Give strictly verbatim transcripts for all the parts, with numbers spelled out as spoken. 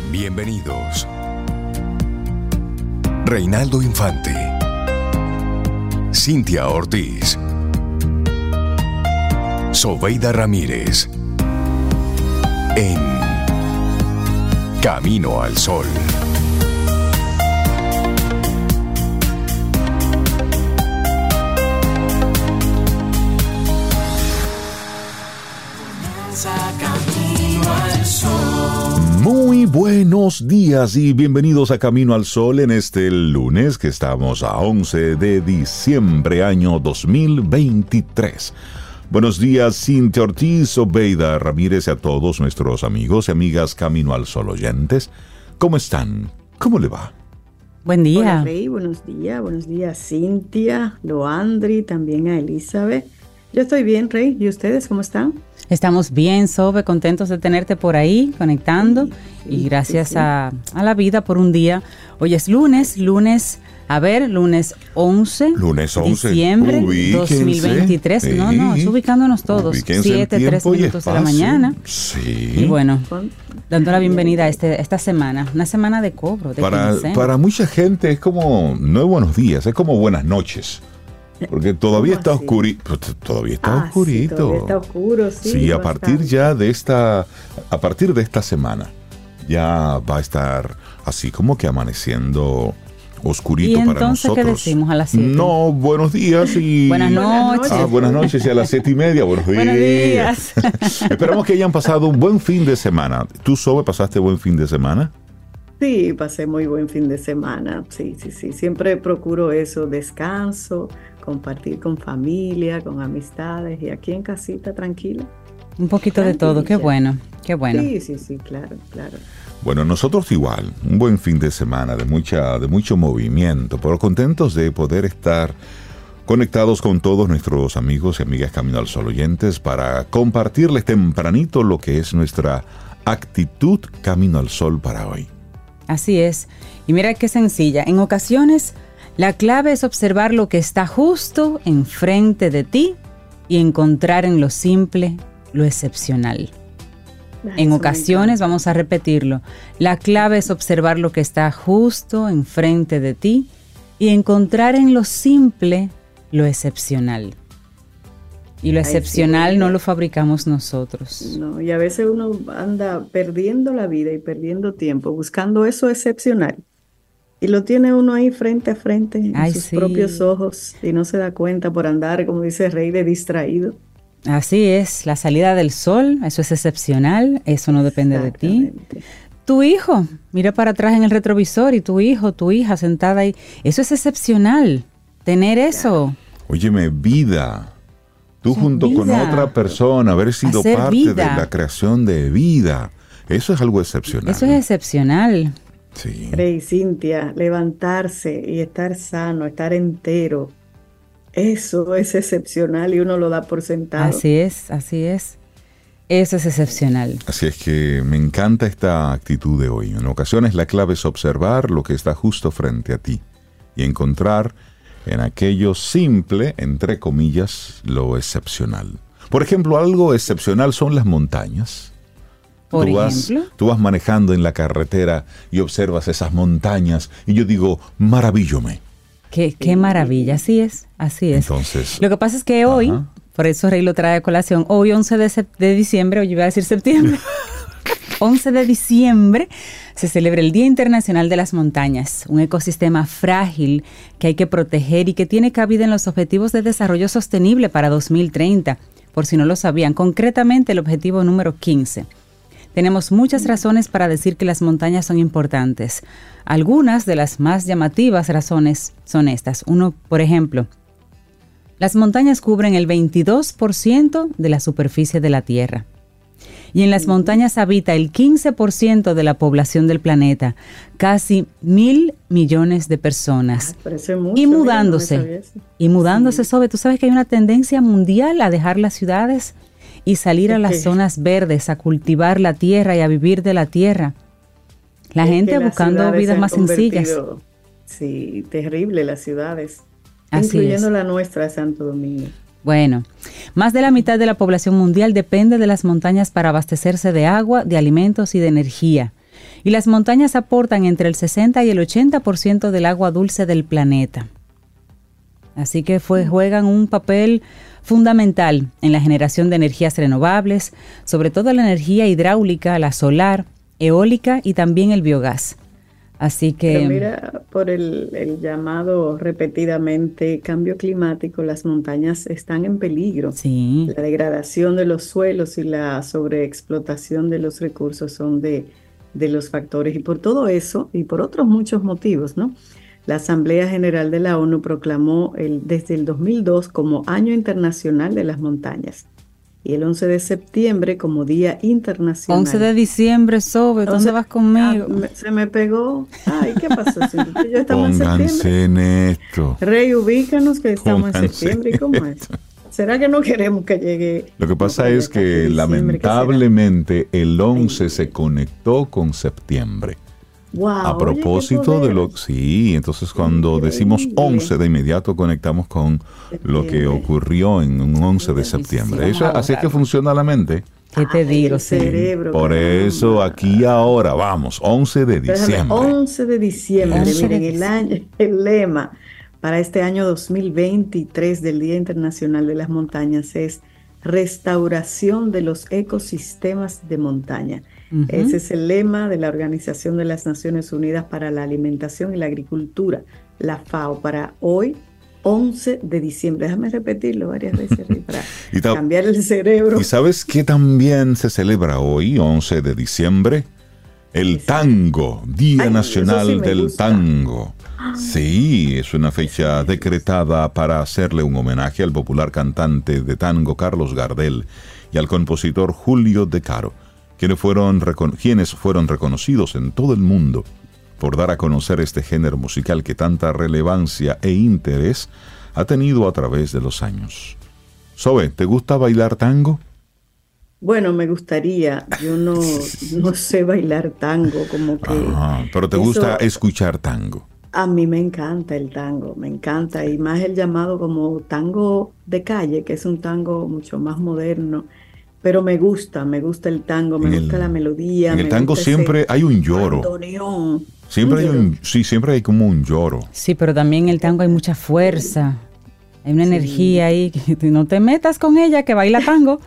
Bienvenidos. Reinaldo Infante, Cintia Ortiz, Sobeida Ramírez, en Camino al Sol. Muy buenos días y bienvenidos a Camino al Sol en este lunes que estamos a once de diciembre año dos mil veintitrés. Buenos días, Cintia Ortiz, Sobeida Ramírez y a todos nuestros amigos y amigas Camino al Sol oyentes. ¿Cómo están? ¿Cómo le va? Buen día. Hola, Rey, buenos días. Buenos días, Cintia, Loandri, también a Elizabeth. Yo estoy bien, Rey. ¿Y ustedes cómo están? Estamos bien, Sobe, contentos de tenerte por ahí, conectando. Sí, sí, y gracias sí, sí. A, a la vida por un día. Hoy es lunes, lunes, a ver, lunes once, lunes once. Diciembre Ubíquense. dos mil veintitrés. Sí. No, no, es ubicándonos todos. siete, tres minutos de la mañana. Sí. Y bueno, dando la bienvenida a este, esta semana, una semana de cobro, de para, para mucha gente es como, no es buenos días, es como buenas noches. Porque todavía está oscurito, todavía está ah, oscurito. Sí, todavía está oscuro, sí. Sí, a partir ya de esta, a partir de esta semana, ya va a estar así como que amaneciendo oscurito para nosotros. ¿Y entonces qué decimos a las siete? No, buenos días y... Buenas noches. Ah, buenas noches y a las siete y media, buenos días. Buenos días. Esperamos que hayan pasado un buen fin de semana. ¿Tú, Sobe, pasaste buen fin de semana? Sí, pasé muy buen fin de semana. Sí, sí, sí. Siempre procuro eso, descanso, compartir con familia, con amistades y aquí en casita, tranquila. Un poquito de todo, qué bueno, qué bueno. Sí, sí, sí, claro, claro. Bueno, nosotros igual, un buen fin de semana de mucha, de mucho movimiento, pero contentos de poder estar conectados con todos nuestros amigos y amigas Camino al Sol oyentes para compartirles tempranito lo que es nuestra actitud Camino al Sol para hoy. Así es. Y mira qué sencilla. En ocasiones, la clave es observar lo que está justo enfrente de ti y encontrar en lo simple lo excepcional. En ocasiones, vamos a repetirlo, la clave es observar lo que está justo enfrente de ti y encontrar en lo simple lo excepcional. Y lo excepcional Ay, sí, no lo fabricamos nosotros. No, y a veces uno anda perdiendo la vida y perdiendo tiempo buscando eso excepcional. Y lo tiene uno ahí frente a frente en Ay, sus sí. propios ojos y no se da cuenta por andar, como dice Rey, de distraído. Así es, la salida del sol, eso es excepcional, eso no depende de ti. Tu hijo, mira para atrás en el retrovisor y tu hijo, tu hija sentada ahí, eso es excepcional, tener eso. Óyeme, vida. Tú Hacer junto vida. Con otra persona, haber sido Hacer parte vida. De la creación de vida. Eso es algo excepcional. Eso es excepcional. Sí. Rey, Cintia, levantarse y estar sano, estar entero. Eso es excepcional y uno lo da por sentado. Así es, así es. Eso es excepcional. Así es que me encanta esta actitud de hoy. En ocasiones la clave es observar lo que está justo frente a ti y encontrar en aquello simple, entre comillas, lo excepcional. Por ejemplo, algo excepcional son las montañas. Por tú vas, ejemplo. Tú vas manejando en la carretera y observas esas montañas y yo digo, maravíllome. Qué, qué maravilla, así es, así es. Entonces, lo que pasa es que hoy, ajá. por eso Rey lo trae a colación, hoy once de, sep- de diciembre, hoy iba a decir septiembre, once de diciembre se celebra el Día Internacional de las Montañas, un ecosistema frágil que hay que proteger y que tiene cabida en los Objetivos de Desarrollo Sostenible para dos mil treinta, por si no lo sabían, concretamente el objetivo número quince. Tenemos muchas razones para decir que las montañas son importantes. Algunas de las más llamativas razones son estas. Uno, por ejemplo, las montañas cubren el veintidós por ciento de la superficie de la Tierra. Y en las montañas habita el quince por ciento de la población del planeta, casi mil millones de personas. Ah, es mucho, y mudándose, mira, no y mudándose, sí. Sobe, tú sabes que hay una tendencia mundial a dejar las ciudades y salir a las okay. zonas verdes, a cultivar la tierra y a vivir de la tierra. La es gente buscando vidas más sencillas. Sí, terrible las ciudades, Así incluyendo es. la nuestra de Santo Domingo. Bueno, más de la mitad de la población mundial depende de las montañas para abastecerse de agua, de alimentos y de energía. Y las montañas aportan entre el sesenta y el ochenta por ciento del agua dulce del planeta. Así que fue, juegan un papel fundamental en la generación de energías renovables, sobre todo la energía hidráulica, la solar, eólica y también el biogás. Así que... Pero mira, por el, el llamado repetidamente cambio climático, las montañas están en peligro. Sí. La degradación de los suelos y la sobreexplotación de los recursos son de, de los factores. Y por todo eso, y por otros muchos motivos, ¿no? La Asamblea General de la ONU proclamó el, desde el dos mil dos como Año Internacional de las Montañas. Y el once de septiembre como Día Internacional. once de diciembre, Sobe, ¿dónde once, vas conmigo? Ah, me, se me pegó. Ay, ¿qué pasó? Yo estamos Pónganse en septiembre. en esto. Rey, ubícanos que estamos Pónganse en septiembre. ¿Y cómo es? ¿Será que no queremos que llegue? Lo que pasa no, es que diciembre, lamentablemente el once Ay, se conectó con septiembre. Wow, a propósito oye, de lo... Sí, entonces cuando Increíble. decimos once, de inmediato conectamos con lo que ocurrió en un once de septiembre. Eso, así es que funciona la mente. ¿Qué te digo? El cerebro, Por caramba. eso aquí ahora, vamos, once de diciembre. once de diciembre, miren, el, año, el lema para este año dos mil veintitrés del Día Internacional de las Montañas es Restauración de los ecosistemas de montaña. Uh-huh. Ese es el lema de la Organización de las Naciones Unidas para la Alimentación y la Agricultura, la FAO, para hoy, once de diciembre. Déjame repetirlo varias veces para y ta- cambiar el cerebro. ¿Y sabes qué también se celebra hoy, once de diciembre? El tango, Día Ay, Nacional sí del gusta. Tango. Sí, es una fecha decretada para hacerle un homenaje al popular cantante de tango Carlos Gardel y al compositor Julio De Caro, quienes fueron, recon- quienes fueron reconocidos en todo el mundo por dar a conocer este género musical que tanta relevancia e interés ha tenido a través de los años. Sobe, ¿te gusta bailar tango? Bueno, me gustaría. Yo no, no sé bailar tango, como que... Ajá, pero ¿te eso, gusta escuchar tango? A mí me encanta el tango, me encanta, y más el llamado como tango de calle, que es un tango mucho más moderno. Pero me gusta, me gusta el tango, me en gusta el, la melodía. En el tango siempre hay un lloro. Bandoneón. Siempre un hay un, sí, siempre hay como un lloro. Sí, pero también en el tango hay mucha fuerza. Hay una sí. energía ahí, que no te metas con ella que baila tango.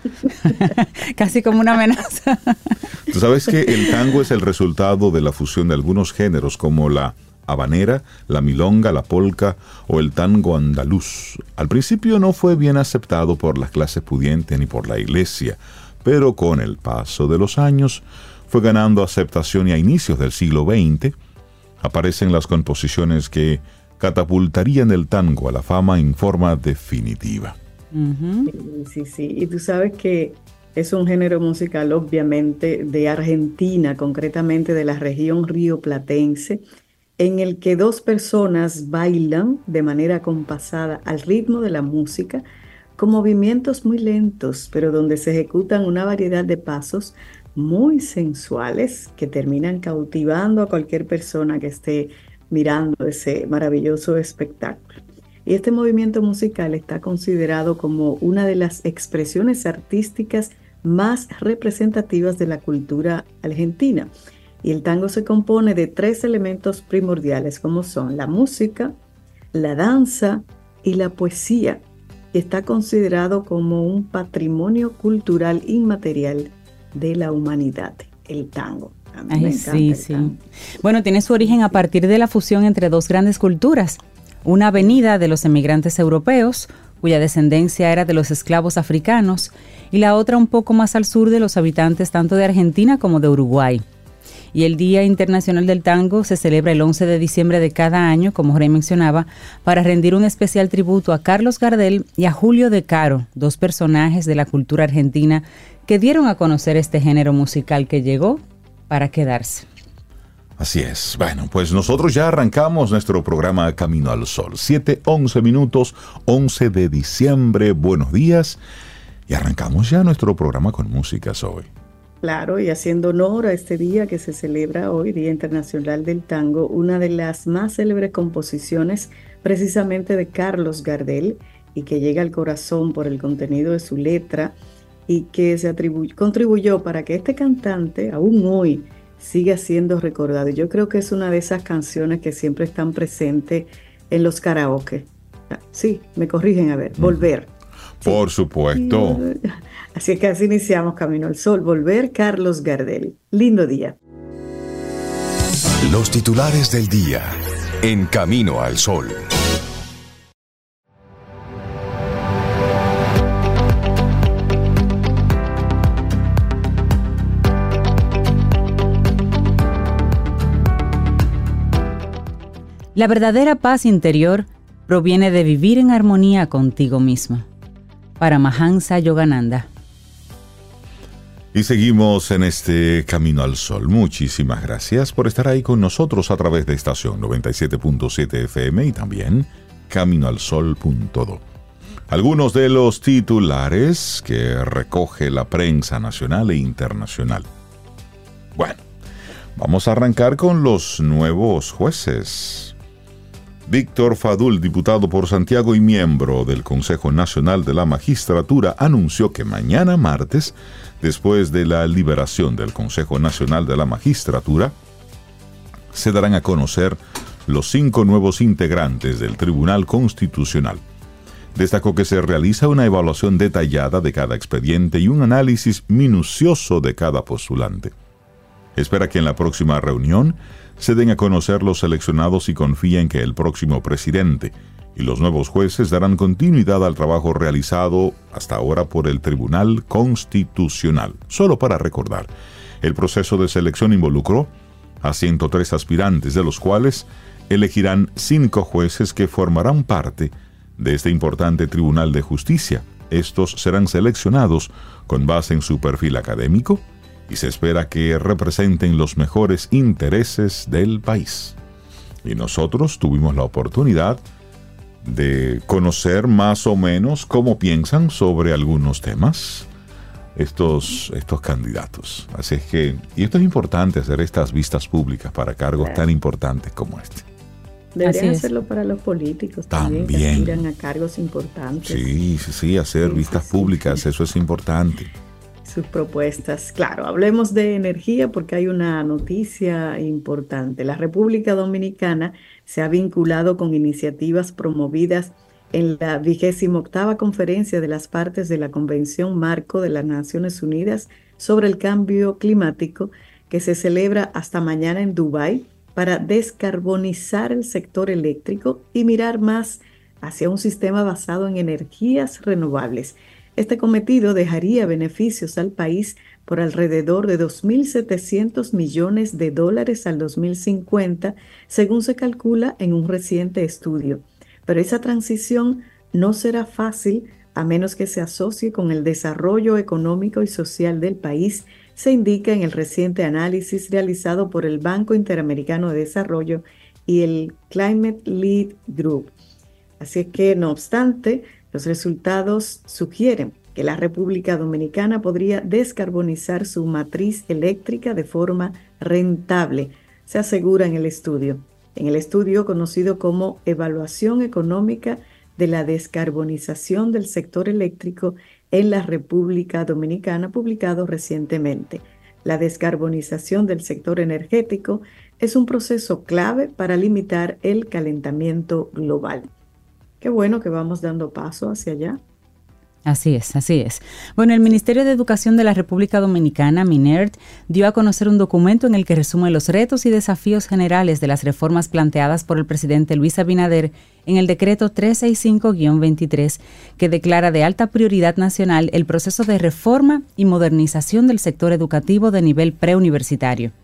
Casi como una amenaza. Tú sabes que el tango es el resultado de la fusión de algunos géneros como la habanera, la milonga, la polca o el tango andaluz. Al principio no fue bien aceptado por las clases pudientes ni por la iglesia, pero con el paso de los años fue ganando aceptación y a inicios del siglo veinte aparecen las composiciones que catapultarían el tango a la fama en forma definitiva. Uh-huh. Sí, sí, sí. Y tú sabes que es un género musical obviamente de Argentina, concretamente de la región rioplatense, en el que dos personas bailan de manera compasada al ritmo de la música, con movimientos muy lentos, pero donde se ejecutan una variedad de pasos muy sensuales que terminan cautivando a cualquier persona que esté mirando ese maravilloso espectáculo. Y este movimiento musical está considerado como una de las expresiones artísticas más representativas de la cultura argentina. Y el tango se compone de tres elementos primordiales, como son la música, la danza y la poesía. Y está considerado como un patrimonio cultural inmaterial de la humanidad, el tango. A mí Ay, me encanta sí, el sí. tango. Bueno, tiene su origen a partir de la fusión entre dos grandes culturas. Una venida de los emigrantes europeos, cuya descendencia era de los esclavos africanos, y la otra un poco más al sur de los habitantes tanto de Argentina como de Uruguay. Y el Día Internacional del Tango se celebra el once de diciembre de cada año, como Rey mencionaba, para rendir un especial tributo a Carlos Gardel y a Julio De Caro, dos personajes de la cultura argentina que dieron a conocer este género musical que llegó para quedarse. Así es. Bueno, pues nosotros ya arrancamos nuestro programa Camino al Sol. siete, once minutos, once de diciembre. Buenos días. Y arrancamos ya nuestro programa con música hoy. Claro, y haciendo honor a este día que se celebra hoy, Día Internacional del Tango, una de las más célebres composiciones precisamente de Carlos Gardel y que llega al corazón por el contenido de su letra y que se atribu- contribuyó para que este cantante, aún hoy, siga siendo recordado. Yo creo que es una de esas canciones que siempre están presentes en los karaoke. Sí, me corrigen, a ver, Volver. Por sí. Supuesto. Así que así iniciamos Camino al Sol. Volver, Carlos Gardel. Lindo día. Los titulares del día en Camino al Sol. La verdadera paz interior proviene de vivir en armonía contigo mismo. Paramahansa Yogananda. Y seguimos en este Camino al Sol. Muchísimas gracias por estar ahí con nosotros a través de estación noventa y siete punto siete F M y también camino al sol punto do. Algunos de los titulares que recoge la prensa nacional e internacional. Bueno, vamos a arrancar con los nuevos jueces. Víctor Fadul, diputado por Santiago y miembro del Consejo Nacional de la Magistratura, anunció que mañana martes, después de la liberación del Consejo Nacional de la Magistratura, se darán a conocer los cinco nuevos integrantes del Tribunal Constitucional. Destacó que se realiza una evaluación detallada de cada expediente y un análisis minucioso de cada postulante. Espera que en la próxima reunión se den a conocer los seleccionados y confía en que el próximo presidente y los nuevos jueces darán continuidad al trabajo realizado hasta ahora por el Tribunal Constitucional. Solo para recordar, el proceso de selección involucró a ciento tres aspirantes, de los cuales elegirán cinco jueces que formarán parte de este importante Tribunal de Justicia. Estos serán seleccionados con base en su perfil académico y se espera que representen los mejores intereses del país. Y nosotros tuvimos la oportunidad de conocer más o menos cómo piensan sobre algunos temas estos, estos candidatos. Así es que, y esto es importante, hacer estas vistas públicas para cargos claro. tan importantes como este. Deberían hacerlo para los políticos también, también. que aspiran a cargos importantes. Sí, sí, sí, hacer sí, vistas sí, públicas, sí. eso es importante. Sus propuestas. Claro, hablemos de energía porque hay una noticia importante. La República Dominicana se ha vinculado con iniciativas promovidas en la vigésima octava conferencia de las partes de la Convención Marco de las Naciones Unidas sobre el Cambio Climático, que se celebra hasta mañana en Dubái, para descarbonizar el sector eléctrico y mirar más hacia un sistema basado en energías renovables. Este cometido dejaría beneficios al país por alrededor de dos mil setecientos millones de dólares al dos mil cincuenta, según se calcula en un reciente estudio. Pero esa transición no será fácil a menos que se asocie con el desarrollo económico y social del país, se indica en el reciente análisis realizado por el Banco Interamericano de Desarrollo y el Climate Lead Group. Así que, no obstante, los resultados sugieren que la República Dominicana podría descarbonizar su matriz eléctrica de forma rentable, se asegura en el estudio. En el estudio conocido como Evaluación Económica de la Descarbonización del Sector Eléctrico en la República Dominicana, publicado recientemente. La descarbonización del sector energético es un proceso clave para limitar el calentamiento global. Qué bueno que vamos dando paso hacia allá. Así es, así es. Bueno, el Ministerio de Educación de la República Dominicana, MINERD, dio a conocer un documento en el que resume los retos y desafíos generales de las reformas planteadas por el presidente Luis Abinader en el decreto trescientos sesenta y cinco guión veintitrés, que declara de alta prioridad nacional el proceso de reforma y modernización del sector educativo de nivel preuniversitario.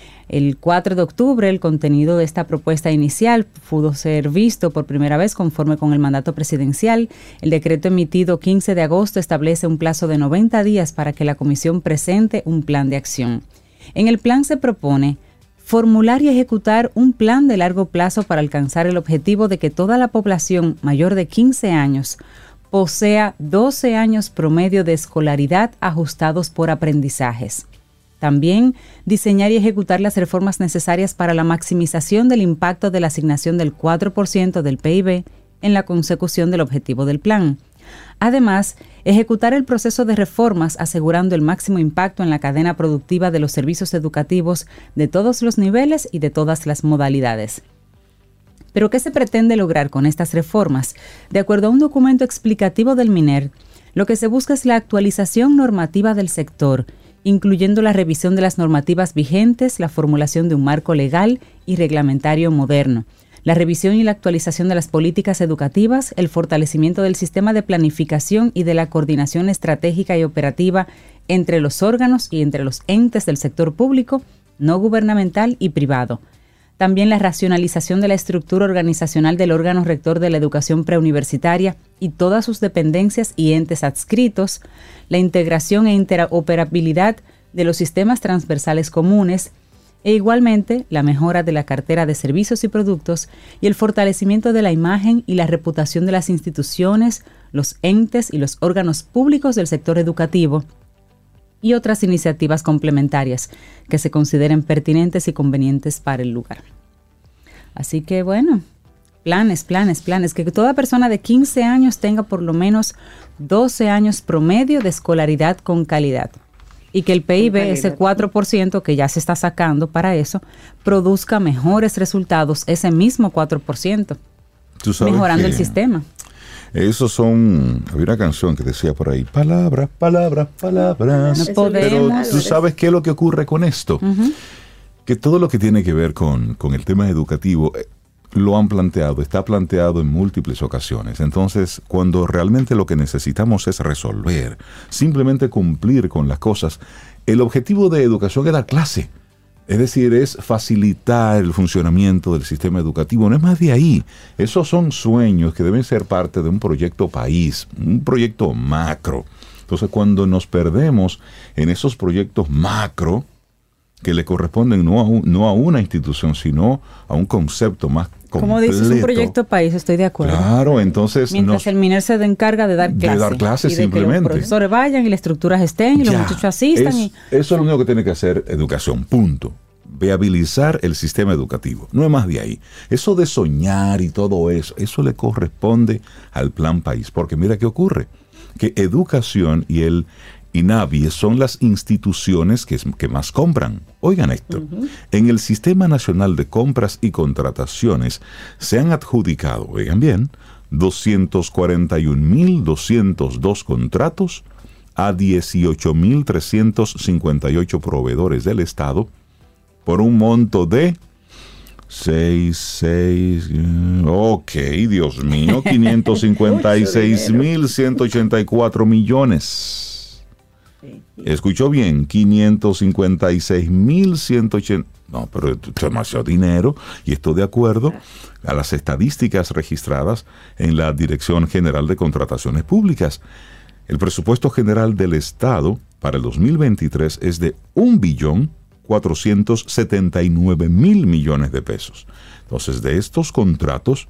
El cuatro de octubre, el contenido de esta propuesta inicial pudo ser visto por primera vez conforme con el mandato presidencial. El decreto emitido quince de agosto establece un plazo de noventa días para que la comisión presente un plan de acción. En el plan se propone formular y ejecutar un plan de largo plazo para alcanzar el objetivo de que toda la población mayor de quince años posea doce años promedio de escolaridad ajustados por aprendizajes. También diseñar y ejecutar las reformas necesarias para la maximización del impacto de la asignación del cuatro por ciento del P I B en la consecución del objetivo del plan, Además, ejecutar el proceso de reformas asegurando el máximo impacto en la cadena productiva de los servicios educativos de todos los niveles y de todas las modalidades. ¿Pero qué se pretende lograr con estas reformas? De acuerdo a un documento explicativo del MINER, lo que se busca es la actualización normativa del sector, incluyendo la revisión de las normativas vigentes, la formulación de un marco legal y reglamentario moderno, la revisión y la actualización de las políticas educativas, el fortalecimiento del sistema de planificación y de la coordinación estratégica y operativa entre los órganos y entre los entes del sector público, no gubernamental y privado. También la racionalización de la estructura organizacional del órgano rector de la educación preuniversitaria y todas sus dependencias y entes adscritos, la integración e interoperabilidad de los sistemas transversales comunes, e igualmente la mejora de la cartera de servicios y productos y el fortalecimiento de la imagen y la reputación de las instituciones, los entes y los órganos públicos del sector educativo, y otras iniciativas complementarias que se consideren pertinentes y convenientes para el lugar. Así que bueno, planes, planes, planes, que toda persona de quince años tenga por lo menos doce años promedio de escolaridad con calidad y que el P I B, ese cuatro por ciento que ya se está sacando para eso, produzca mejores resultados, ese mismo cuatro por ciento, mejorando el sistema. Esos son, había una canción que decía por ahí, palabras, palabras, palabras. No podemos. Pero tú sabes qué es lo que ocurre con esto. Uh-huh. Que todo lo que tiene que ver con, con el tema educativo, eh, lo han planteado, está planteado en múltiples ocasiones. Entonces, cuando realmente lo que necesitamos es resolver, simplemente cumplir con las cosas, el objetivo de educación es dar clase. Es decir, es facilitar el funcionamiento del sistema educativo. No es más de ahí. Esos son sueños que deben ser parte de un proyecto país, un proyecto macro. Entonces, cuando nos perdemos en esos proyectos macro, que le corresponden no a, un, no a una institución, sino a un concepto más completo. Como dices, un proyecto país, estoy de acuerdo. Claro, entonces... Mientras nos, el MINER se encarga de dar clases. De dar clases y de simplemente. Que los profesores vayan y las estructuras estén y ya, los muchachos asistan. Es, y... Eso es lo único que tiene que hacer educación, punto. Viabilizar el sistema educativo. No es más de ahí. Eso de soñar y todo eso, eso le corresponde al plan país. Porque mira qué ocurre. Que educación y el INAVI son las instituciones que, que más compran. Oigan esto, uh-huh. En el Sistema Nacional de Compras y Contrataciones se han adjudicado, oigan bien, doscientos cuarenta y un mil doscientos dos contratos a dieciocho mil trescientos cincuenta y ocho proveedores del Estado por un monto de seis, seis, ok, Dios mío, quinientos cincuenta y seis mil ciento ochenta y cuatro millones. Escuchó bien, quinientos cincuenta y seis mil ciento ochenta. No, pero esto es demasiado dinero y estoy de acuerdo a las estadísticas registradas en la Dirección General de Contrataciones Públicas. El presupuesto general del Estado para el dos mil veintitrés es de un billón cuatrocientos setenta y nueve mil millones de pesos. Entonces, de estos contratos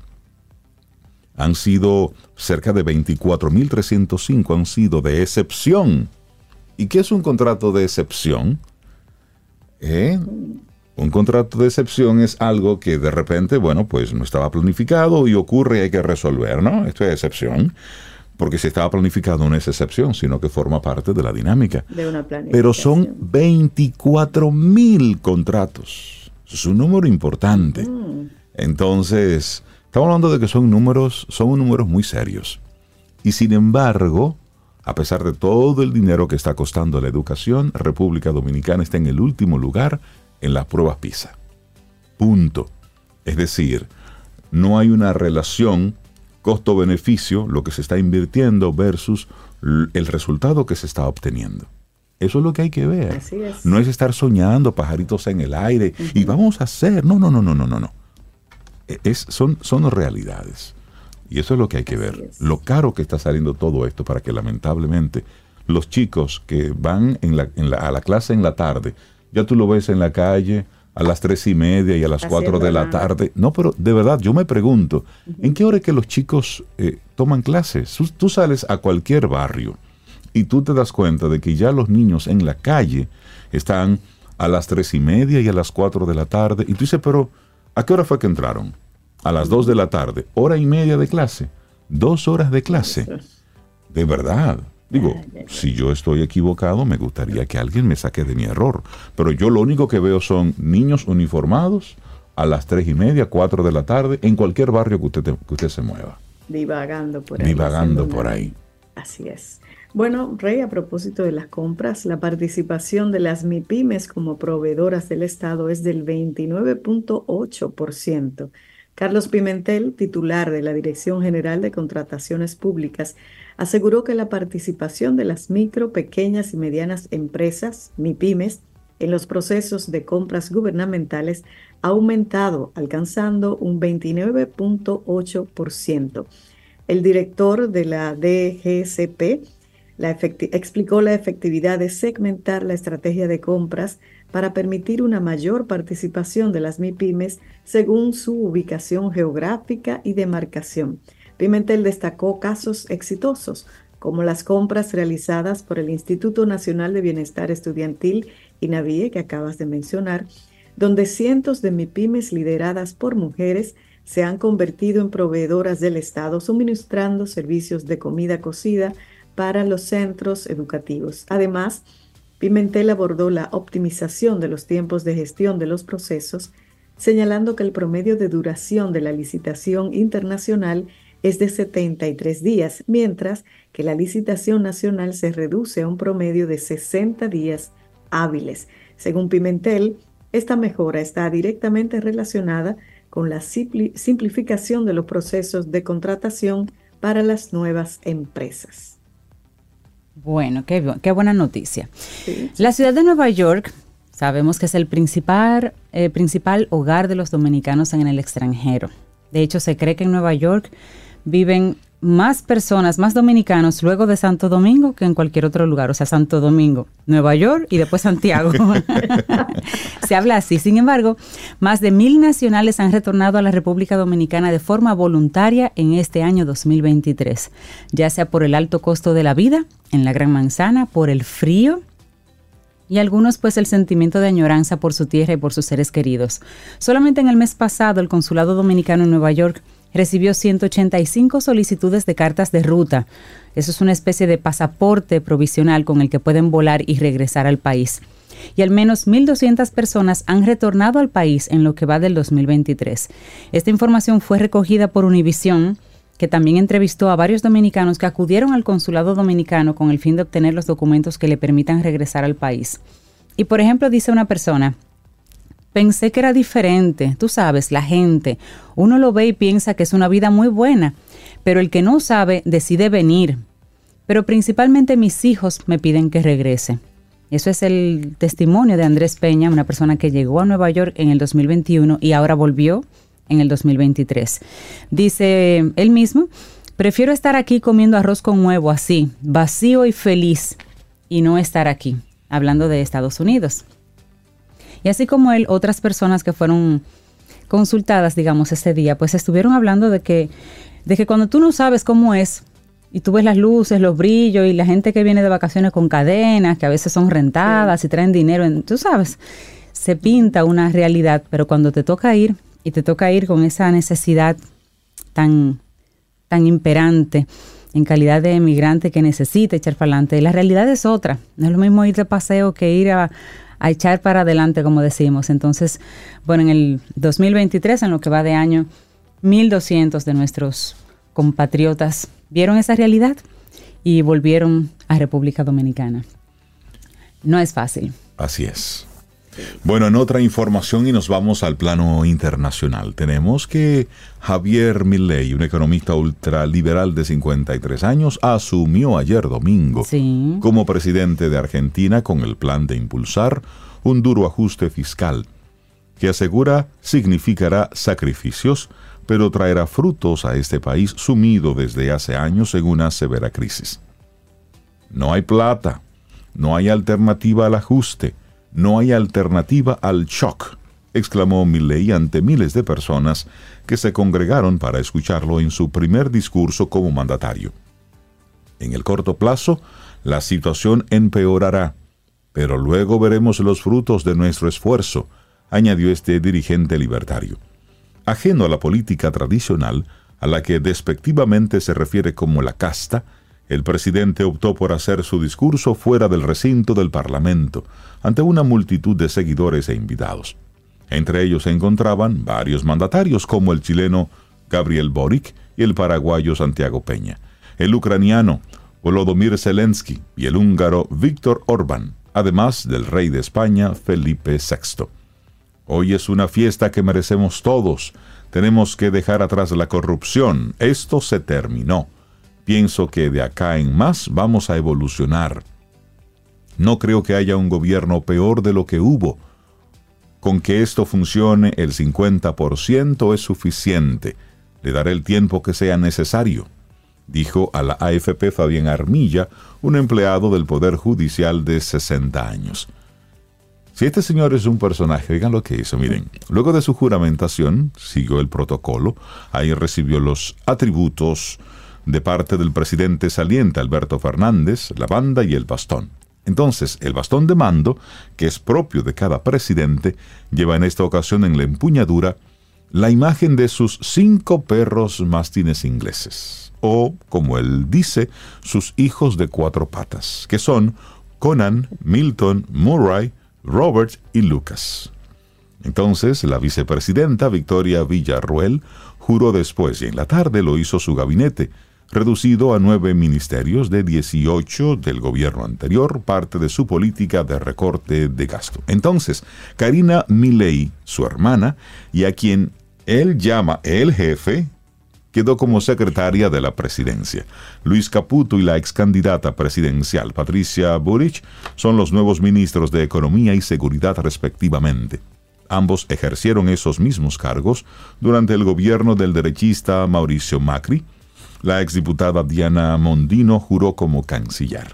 han sido cerca de veinticuatro mil trescientos cinco han sido de excepción. ¿Y qué es un contrato de excepción? ¿Eh? Un contrato de excepción es algo que de repente, bueno, pues no estaba planificado y ocurre y hay que resolver, ¿no? Esto es excepción. Porque si estaba planificado no es excepción, sino que forma parte de la dinámica. De una planificación. Pero son veinticuatro mil contratos. Es un número importante. Mm. Entonces, estamos hablando de que son números, son números muy serios. Y sin embargo, a pesar de todo el dinero que está costando la educación, República Dominicana está en el último lugar en las pruebas PISA. Punto. Es decir, no hay una relación costo-beneficio, lo que se está invirtiendo versus el resultado que se está obteniendo. Eso es lo que hay que ver. Así es. No es estar soñando pajaritos en el aire uh-huh. y vamos a hacer. No, no, no, no, no, no, no. Es, son, son realidades. Y eso es lo que hay que ver. Lo caro que está saliendo todo esto para que lamentablemente los chicos que van en la, en la, a la clase en la tarde, ya tú lo ves en la calle a las tres y media y a las cuatro de la tarde. No, pero de verdad, yo me pregunto, uh-huh. ¿en qué hora es que los chicos eh, toman clases? Tú, tú sales a cualquier barrio y tú te das cuenta de que ya los niños en la calle están a las tres y media y a las cuatro de la tarde. Y tú dices, pero ¿a qué hora fue que entraron? A las dos de la tarde, hora y media de clase, dos horas de clase. De verdad. Digo, ay, ay, ay. Si yo estoy equivocado, me gustaría que alguien me saque de mi error. Pero yo lo único que veo son niños uniformados a las tres y media, cuatro de la tarde, en cualquier barrio que usted, te, que usted se mueva. Divagando por ahí. Divagando por ahí. Así es. Bueno, Rey, a propósito de las compras, la participación de las MIPYMES como proveedoras del Estado es del veintinueve punto ocho por ciento. Carlos Pimentel, titular de la Dirección General de Contrataciones Públicas, aseguró que la participación de las micro, pequeñas y medianas empresas, MIPYMES, en los procesos de compras gubernamentales ha aumentado, alcanzando un veintinueve punto ocho por ciento. El director de la D G C P la explicó la efectividad de segmentar la estrategia de compras para permitir una mayor participación de las MIPYMES según su ubicación geográfica y demarcación. Pimentel destacó casos exitosos, como las compras realizadas por el Instituto Nacional de Bienestar Estudiantil, INAVIE, que acabas de mencionar, donde cientos de MIPYMES lideradas por mujeres se han convertido en proveedoras del Estado, suministrando servicios de comida cocida para los centros educativos. Además, Pimentel abordó la optimización de los tiempos de gestión de los procesos, señalando que el promedio de duración de la licitación internacional es de setenta y tres días, mientras que la licitación nacional se reduce a un promedio de sesenta días hábiles. Según Pimentel, esta mejora está directamente relacionada con la simplificación de los procesos de contratación para las nuevas empresas. Bueno, qué, qué buena noticia. Sí. La ciudad de Nueva York, sabemos que es el principal, eh, principal hogar de los dominicanos en el extranjero. De hecho, se cree que en Nueva York viven más personas, más dominicanos luego de Santo Domingo que en cualquier otro lugar. O sea, Santo Domingo, Nueva York y después Santiago. Se habla así. Sin embargo, más de mil nacionales han retornado a la República Dominicana de forma voluntaria en este año dos mil veintitrés, ya sea por el alto costo de la vida en la Gran Manzana, por el frío y algunos pues el sentimiento de añoranza por su tierra y por sus seres queridos. Solamente en el mes pasado el Consulado Dominicano en Nueva York recibió ciento ochenta y cinco solicitudes de cartas de ruta. Eso es una especie de pasaporte provisional con el que pueden volar y regresar al país. Y al menos mil doscientas personas han retornado al país en lo que va del dos mil veintitrés. Esta información fue recogida por Univisión, que también entrevistó a varios dominicanos que acudieron al consulado dominicano con el fin de obtener los documentos que le permitan regresar al país. Y por ejemplo, dice una persona: pensé que era diferente, tú sabes, la gente, uno lo ve y piensa que es una vida muy buena, pero el que no sabe decide venir. Pero principalmente mis hijos me piden que regrese. Eso es el testimonio de Andrés Peña, una persona que llegó a Nueva York en el dos mil veintiuno y ahora volvió en el dos mil veintitrés. Dice él mismo: prefiero estar aquí comiendo arroz con huevo así, vacío y feliz, y no estar aquí, hablando de Estados Unidos. Y así como él, otras personas que fueron consultadas, digamos, ese día, pues estuvieron hablando de que, de que cuando tú no sabes cómo es, y tú ves las luces, los brillos, y la gente que viene de vacaciones con cadenas, que a veces son rentadas, sí, y traen dinero, en, tú sabes, se pinta una realidad, pero cuando te toca ir, y te toca ir con esa necesidad tan, tan imperante, en calidad de emigrante que necesita echar para adelante, la realidad es otra. No es lo mismo ir de paseo que ir a... a echar para adelante, como decimos. Entonces, bueno, en el dos mil veintitrés, en lo que va de año, mil doscientos de nuestros compatriotas vieron esa realidad y volvieron a República Dominicana. No es fácil. Así es. Bueno, en otra información y nos vamos al plano internacional. Tenemos que Javier Milei, un economista ultraliberal de cincuenta y tres años, asumió ayer domingo sí. como presidente de Argentina con el plan de impulsar un duro ajuste fiscal que asegura significará sacrificios, pero traerá frutos a este país sumido desde hace años en una severa crisis. No hay plata, no hay alternativa al ajuste. No hay alternativa al shock, exclamó Milei ante miles de personas que se congregaron para escucharlo en su primer discurso como mandatario. En el corto plazo, la situación empeorará, pero luego veremos los frutos de nuestro esfuerzo, añadió este dirigente libertario. Ajeno a la política tradicional, a la que despectivamente se refiere como la casta, El presidente optó por hacer su discurso fuera del recinto del Parlamento, ante una multitud de seguidores e invitados. Entre ellos se encontraban varios mandatarios como el chileno Gabriel Boric y el paraguayo Santiago Peña, el ucraniano Volodymyr Zelensky y el húngaro Viktor Orbán, además del rey de España Felipe sexto. Hoy es una fiesta que merecemos todos. Tenemos que dejar atrás la corrupción. Esto se terminó. Pienso que de acá en más vamos a evolucionar. No creo que haya un gobierno peor de lo que hubo. Con que esto funcione el cincuenta por ciento es suficiente. Le daré el tiempo que sea necesario, dijo a la A F P Fabián Armilla, un empleado del Poder Judicial de sesenta años. Si este señor es un personaje, oigan lo que hizo, miren. Luego de su juramentación, siguió el protocolo, ahí recibió los atributos de parte del presidente saliente Alberto Fernández, la banda y el bastón. Entonces, el bastón de mando, que es propio de cada presidente, lleva en esta ocasión en la empuñadura la imagen de sus cinco perros mastines ingleses, o, como él dice, sus hijos de cuatro patas, que son Conan, Milton, Murray, Robert y Lucas. Entonces, la vicepresidenta Victoria Villarruel juró después y en la tarde lo hizo su gabinete, reducido a nueve ministerios de dieciocho del gobierno anterior, parte de su política de recorte de gasto. Entonces, Karina Milei, su hermana, y a quien él llama el jefe, quedó como secretaria de la presidencia. Luis Caputo y la ex candidata presidencial Patricia Bullrich son los nuevos ministros de Economía y Seguridad respectivamente. Ambos ejercieron esos mismos cargos durante el gobierno del derechista Mauricio Macri. La exdiputada Diana Mondino juró como canciller.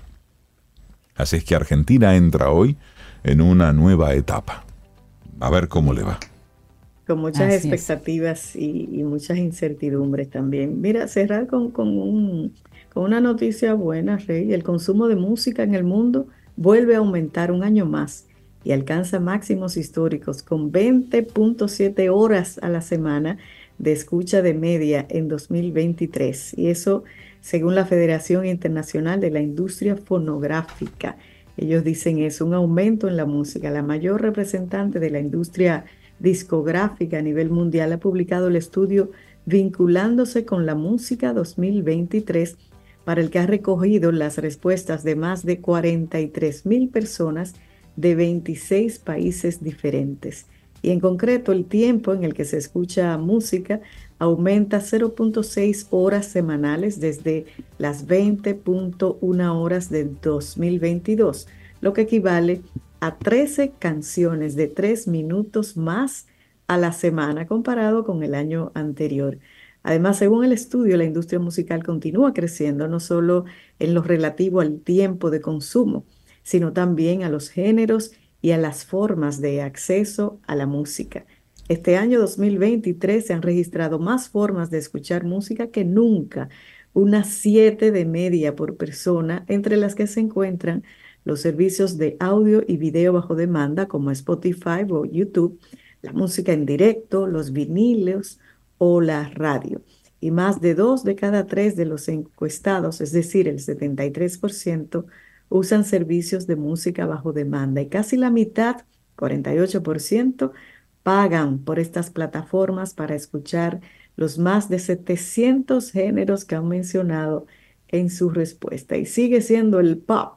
Así es que Argentina entra hoy en una nueva etapa. A ver cómo le va. Con muchas Así expectativas y, y muchas incertidumbres también. Mira, cerrar con, con, un, con una noticia buena, Rey. El consumo de música en el mundo vuelve a aumentar un año más y alcanza máximos históricos con veinte punto siete horas a la semana de escucha de media en dos mil veintitrés. Y eso según la Federación Internacional de la Industria Fonográfica. Ellos dicen eso, un aumento en la música. La mayor representante de la industria discográfica a nivel mundial ha publicado el estudio Vinculándose con la Música dos mil veintitrés, para el que ha recogido las respuestas de más de cuarenta y tres mil personas de veintiséis países diferentes. Y en concreto, el tiempo en el que se escucha música aumenta cero punto seis horas semanales desde las veinte punto una horas de dos mil veintidós, lo que equivale a trece canciones de tres minutos más a la semana comparado con el año anterior. Además, según el estudio, la industria musical continúa creciendo no solo en lo relativo al tiempo de consumo, sino también a los géneros y a las formas de acceso a la música. Este año dos mil veintitrés se han registrado más formas de escuchar música que nunca, unas siete de media por persona, entre las que se encuentran los servicios de audio y video bajo demanda como Spotify o YouTube, la música en directo, los vinilos o la radio. Y más de dos de cada tres de los encuestados, es decir, el setenta y tres por ciento, usan servicios de música bajo demanda. Y casi la mitad, cuarenta y ocho por ciento, pagan por estas plataformas para escuchar los más de setecientos géneros que han mencionado en su respuesta. Y sigue siendo el pop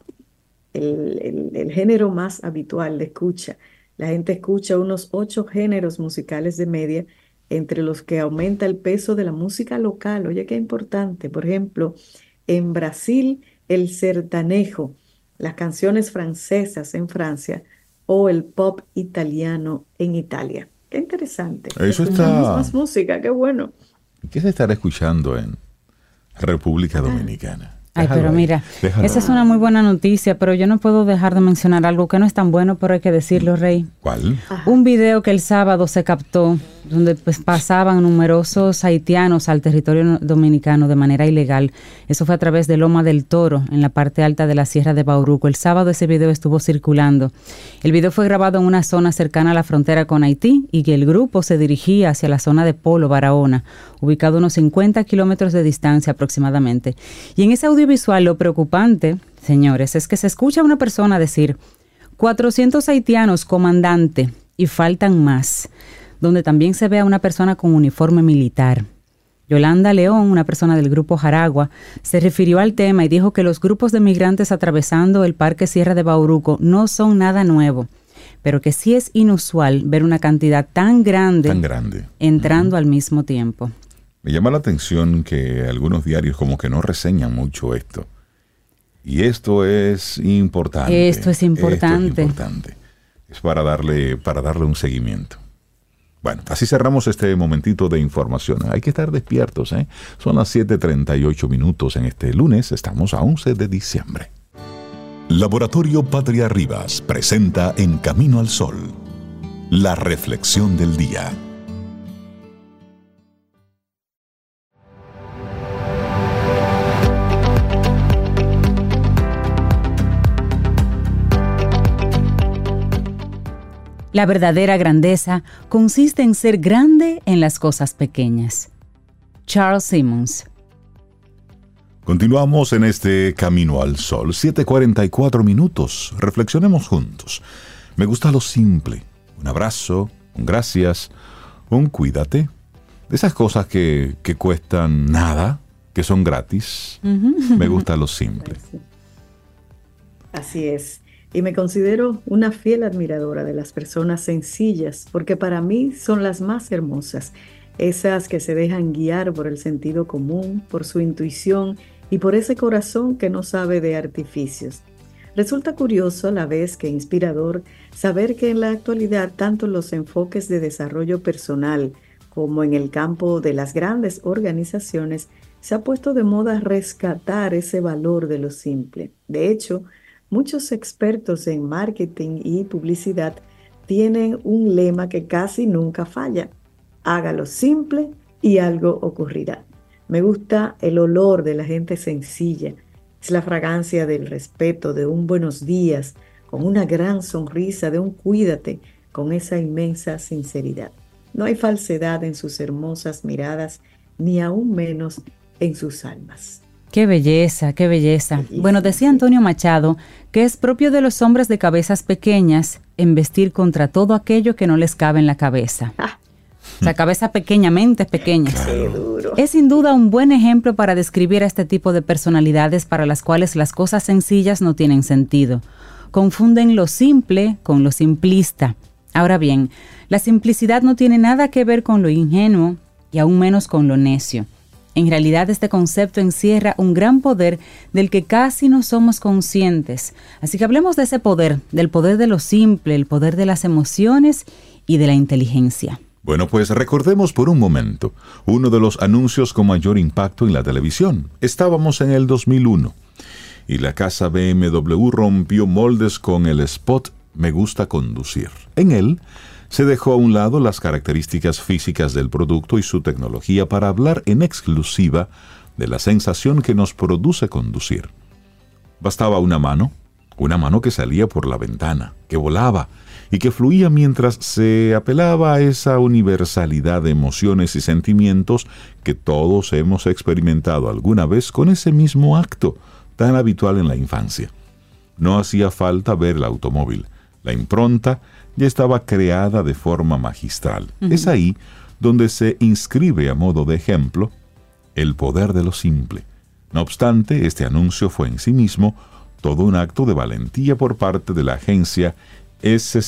el, el, el género más habitual de escucha. La gente escucha unos ocho géneros musicales de media, entre los que aumenta el peso de la música local. Oye, qué importante. Por ejemplo, en Brasil, el sertanejo, las canciones francesas en Francia o el pop italiano en Italia. Qué interesante. Eso Escuchamos está... más música, qué bueno. ¿Qué se estará escuchando en República Dominicana? Ay, Déjalo pero ahí, mira, déjalo esa es ahí. una muy buena noticia, pero yo no puedo dejar de mencionar algo que no es tan bueno, pero hay que decirlo, Rey. ¿Cuál? Un video que el sábado se captó donde pues pasaban numerosos haitianos al territorio dominicano de manera ilegal. Eso fue a través de Loma del Toro, en la parte alta de la Sierra de Bauruco. El sábado ese video estuvo circulando. El video fue grabado en una zona cercana a la frontera con Haití y que el grupo se dirigía hacia la zona de Polo, Barahona, ubicado a unos cincuenta kilómetros de distancia aproximadamente. Y en ese audiovisual lo preocupante, señores, es que se escucha a una persona decir cuatrocientos haitianos, comandante, y faltan más, donde también se ve a una persona con uniforme militar. Yolanda León, una persona del grupo Jaragua, se refirió al tema y dijo que los grupos de migrantes atravesando el Parque Sierra de Bauruco no son nada nuevo, pero que sí es inusual ver una cantidad tan grande, tan grande. entrando uh-huh. al mismo tiempo. Me llama la atención que algunos diarios como que no reseñan mucho esto. Y esto es importante. Esto es importante. Esto es importante. Es para darle, para darle un seguimiento. Bueno, así cerramos este momentito de información. Hay que estar despiertos, ¿eh? Son las siete treinta y ocho minutos en este lunes. Estamos a once de diciembre. Laboratorio Patria Rivas presenta En Camino al Sol, la reflexión del día. La verdadera grandeza consiste en ser grande en las cosas pequeñas. Charles Simmons. Continuamos en este Camino al Sol, siete cuarenta y cuatro minutos. Reflexionemos juntos. Me gusta lo simple. Un abrazo, un gracias, un cuídate. De esas cosas que, que cuestan nada, que son gratis. Uh-huh. Me gusta lo simple. Así es. Y me considero una fiel admiradora de las personas sencillas, porque para mí son las más hermosas, esas que se dejan guiar por el sentido común, por su intuición y por ese corazón que no sabe de artificios. Resulta curioso a la vez que inspirador saber que en la actualidad tanto los enfoques de desarrollo personal como en el campo de las grandes organizaciones se ha puesto de moda rescatar ese valor de lo simple. De hecho, muchos expertos en marketing y publicidad tienen un lema que casi nunca falla: hágalo simple y algo ocurrirá. Me gusta el olor de la gente sencilla, es la fragancia del respeto, de un buenos días, con una gran sonrisa, de un cuídate, con esa inmensa sinceridad. No hay falsedad en sus hermosas miradas, ni aún menos en sus almas. Qué belleza, qué belleza. Bellísimo. Bueno, decía Antonio Machado que es propio de los hombres de cabezas pequeñas embestir contra todo aquello que no les cabe en la cabeza. Ah. O sea, cabeza pequeña, mentes pequeñas. Claro. Es sin duda un buen ejemplo para describir a este tipo de personalidades para las cuales las cosas sencillas no tienen sentido. Confunden lo simple con lo simplista. Ahora bien, la simplicidad no tiene nada que ver con lo ingenuo y aún menos con lo necio. En realidad, este concepto encierra un gran poder del que casi no somos conscientes. Así que hablemos de ese poder, del poder de lo simple, el poder de las emociones y de la inteligencia. Bueno, pues recordemos por un momento uno de los anuncios con mayor impacto en la televisión. Estábamos en el dos mil uno y la casa B M W rompió moldes con el spot Me gusta conducir. En él se dejó a un lado las características físicas del producto y su tecnología para hablar en exclusiva de la sensación que nos produce conducir. Bastaba una mano, una mano que salía por la ventana, que volaba y que fluía mientras se apelaba a esa universalidad de emociones y sentimientos que todos hemos experimentado alguna vez con ese mismo acto tan habitual en la infancia. No hacía falta ver el automóvil. La impronta ya estaba creada de forma magistral. Uh-huh. Es ahí donde se inscribe a modo de ejemplo el poder de lo simple. No obstante, este anuncio fue en sí mismo todo un acto de valentía por parte de la agencia S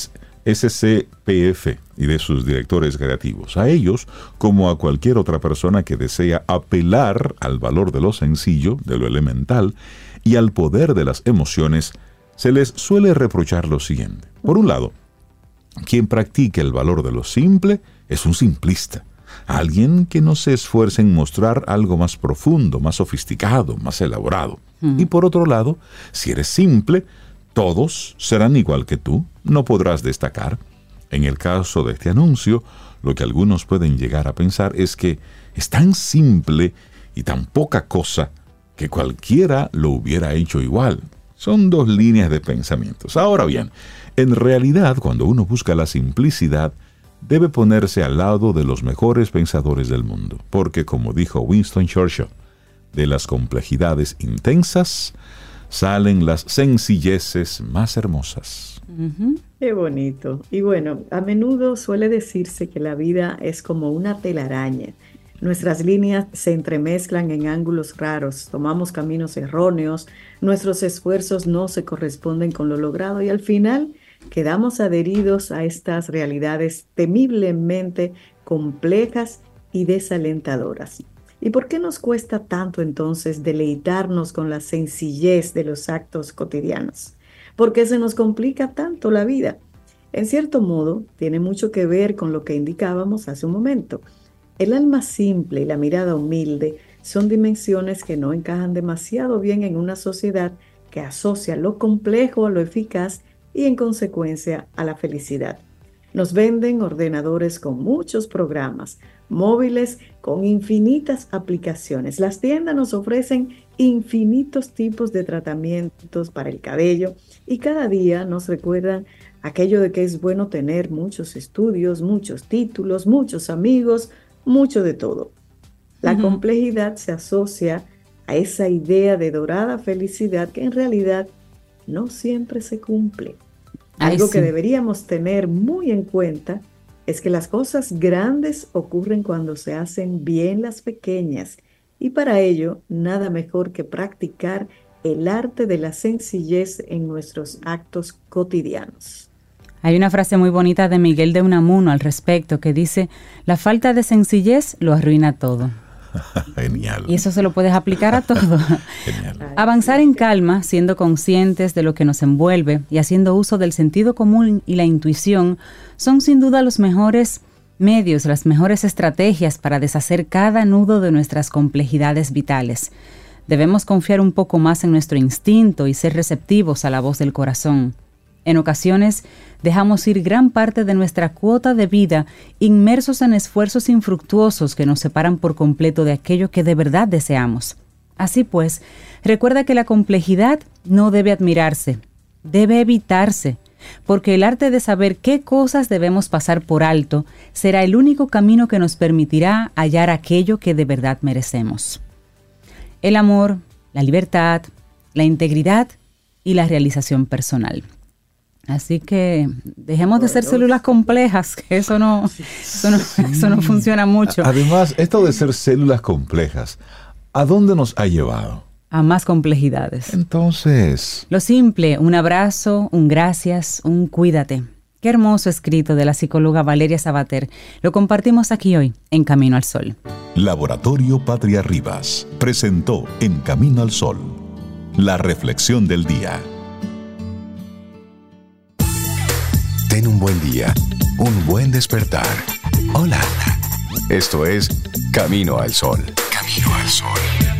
C P F y de sus directores creativos. A ellos, como a cualquier otra persona que desea apelar al valor de lo sencillo, de lo elemental, y al poder de las emociones, se les suele reprochar lo siguiente. Por un lado, quien practica el valor de lo simple es un simplista, alguien que no se esfuerza en mostrar algo más profundo, más sofisticado, más elaborado. Mm. Y por otro lado, si eres simple, todos serán igual que tú, no podrás destacar. En el caso de este anuncio, lo que algunos pueden llegar a pensar es que es tan simple y tan poca cosa que cualquiera lo hubiera hecho igual. Son dos líneas de pensamientos. Ahora bien, en realidad, cuando uno busca la simplicidad, debe ponerse al lado de los mejores pensadores del mundo, porque como dijo Winston Churchill, de las complejidades intensas salen las sencilleces más hermosas. Uh-huh. Qué bonito. Y bueno, a menudo suele decirse que la vida es como una telaraña. Nuestras líneas se entremezclan en ángulos raros, tomamos caminos erróneos, nuestros esfuerzos no se corresponden con lo logrado y al final quedamos adheridos a estas realidades temiblemente complejas y desalentadoras. ¿Y por qué nos cuesta tanto entonces deleitarnos con la sencillez de los actos cotidianos? ¿Por qué se nos complica tanto la vida? En cierto modo, tiene mucho que ver con lo que indicábamos hace un momento. El alma simple y la mirada humilde son dimensiones que no encajan demasiado bien en una sociedad que asocia lo complejo a lo eficaz y en consecuencia a la felicidad. Nos venden ordenadores con muchos programas, móviles con infinitas aplicaciones. Las tiendas nos ofrecen infinitos tipos de tratamientos para el cabello y cada día nos recuerdan aquello de que es bueno tener muchos estudios, muchos títulos, muchos amigos, mucho de todo. La uh-huh. complejidad se asocia a esa idea de dorada felicidad que en realidad no siempre se cumple. Ay, Algo sí. que deberíamos tener muy en cuenta es que las cosas grandes ocurren cuando se hacen bien las pequeñas y para ello nada mejor que practicar el arte de la sencillez en nuestros actos cotidianos. Hay una frase muy bonita de Miguel de Unamuno al respecto que dice: la falta de sencillez lo arruina todo. Genial. Y eso se lo puedes aplicar a todo. Genial. Avanzar en calma, siendo conscientes de lo que nos envuelve y haciendo uso del sentido común y la intuición, son sin duda los mejores medios, las mejores estrategias para deshacer cada nudo de nuestras complejidades vitales. Debemos confiar un poco más en nuestro instinto y ser receptivos a la voz del corazón. En ocasiones, dejamos ir gran parte de nuestra cuota de vida inmersos en esfuerzos infructuosos que nos separan por completo de aquello que de verdad deseamos. Así pues, recuerda que la complejidad no debe admirarse, debe evitarse, porque el arte de saber qué cosas debemos pasar por alto será el único camino que nos permitirá hallar aquello que de verdad merecemos. El amor, la libertad, la integridad y la realización personal. Así que dejemos de ser células complejas, que eso no, eso no, eso no funciona mucho. Además, esto de ser células complejas, ¿a dónde nos ha llevado? A más complejidades. Entonces, Lo simple, un abrazo, un gracias, un cuídate. Qué hermoso escrito de la psicóloga Valeria Sabater. Lo compartimos aquí hoy, en Camino al Sol. Laboratorio Patria Rivas presentó En Camino al Sol, la reflexión del día. Ten un buen día, un buen despertar. Hola. Esto es Camino al Sol. Camino al Sol.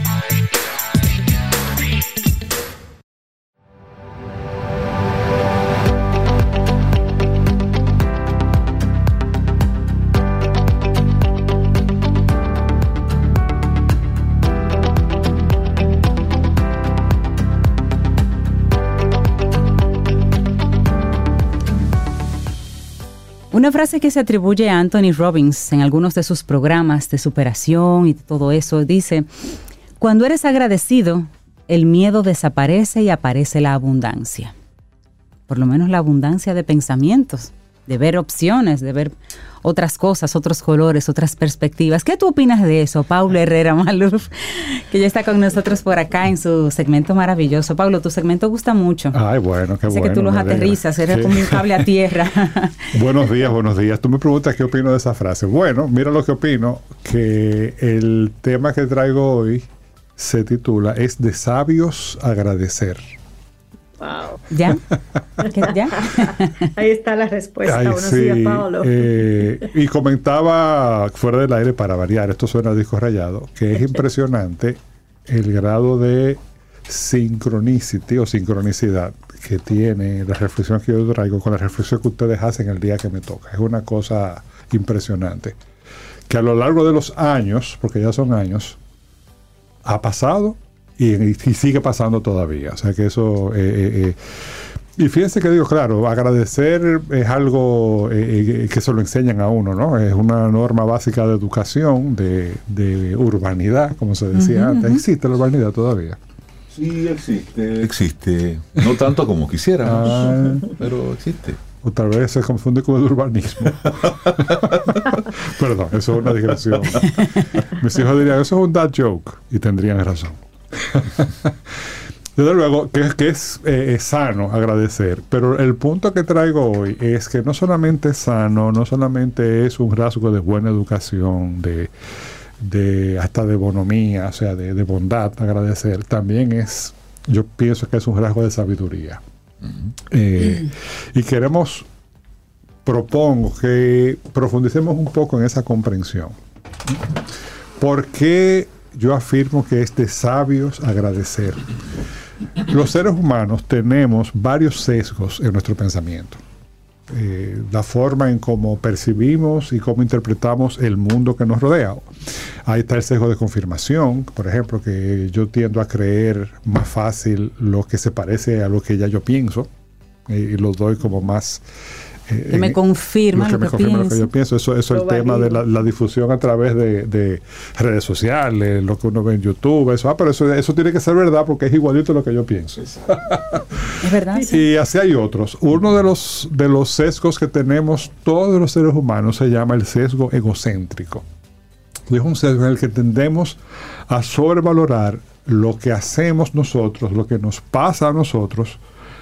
Una frase que se atribuye a Anthony Robbins en algunos de sus programas de superación y todo eso dice: cuando eres agradecido, el miedo desaparece y aparece la abundancia. Por lo menos la abundancia de pensamientos, de ver opciones, de ver otras cosas, otros colores, otras perspectivas. ¿Qué tú opinas de eso, Paulo Herrera Maluf, que ya está con nosotros por acá en su segmento maravilloso? Paulo, tu segmento gusta mucho. Ay, bueno, qué sé bueno. que tú los aterrizas, eres sí. como un cable a tierra. Buenos días, buenos días. Tú me preguntas qué opino de esa frase. Bueno, mira lo que opino, que el tema que traigo hoy se titula Es de sabios agradecer. Wow. ¿Ya? ¿Ya? Ahí está la respuesta. Ay, Buenos sí, días, Pablo. Eh, y comentaba fuera del aire, para variar, esto suena a disco rayado, que es impresionante el grado de synchronicity o sincronicidad que tiene la reflexión que yo traigo con la reflexión que ustedes hacen el día que me toca. Es una cosa impresionante. Que a lo largo de los años, porque ya son años, ha pasado y, y sigue pasando todavía. O sea que eso... Eh, eh, eh, y fíjense que digo, claro, agradecer es algo eh, que se lo enseñan a uno, ¿no? Es una norma básica de educación, de, de urbanidad, como se decía uh-huh, antes. Uh-huh. ¿Existe la urbanidad todavía? Sí, existe. Existe. No tanto como quisiéramos, ah, pero existe. O tal vez se confunde con el urbanismo. Perdón, eso es una digresión. Mis hijos dirían, eso es un dad joke, y tendrían razón. Desde luego que, que es, eh, es sano agradecer, pero el punto que traigo hoy es que no solamente es sano, no solamente es un rasgo de buena educación, de, de hasta de bonomía, o sea, de, de bondad agradecer, también es, yo pienso que es un rasgo de sabiduría. Uh-huh. Eh, y queremos, propongo que profundicemos un poco en esa comprensión. ¿Por qué yo afirmo que es de sabios agradecer? Los seres humanos tenemos varios sesgos en nuestro pensamiento. Eh, la forma en cómo percibimos y cómo interpretamos el mundo que nos rodea. Ahí está el sesgo de confirmación, por ejemplo, que yo tiendo a creer más fácil lo que se parece a lo que ya yo pienso, eh, y lo doy como más... Eh, que me confirma lo que, lo que, me confirma lo que yo pienso. Eso, eso es el valido. tema de la, la difusión a través de, de redes sociales, lo que uno ve en YouTube, eso, ah, pero eso, eso tiene que ser verdad porque es igualito a lo que yo pienso. Es verdad. Sí. Y así hay otros. Uno de los, de los sesgos que tenemos todos los seres humanos se llama el sesgo egocéntrico. Es un sesgo en el que tendemos a sobrevalorar lo que hacemos nosotros, lo que nos pasa a nosotros,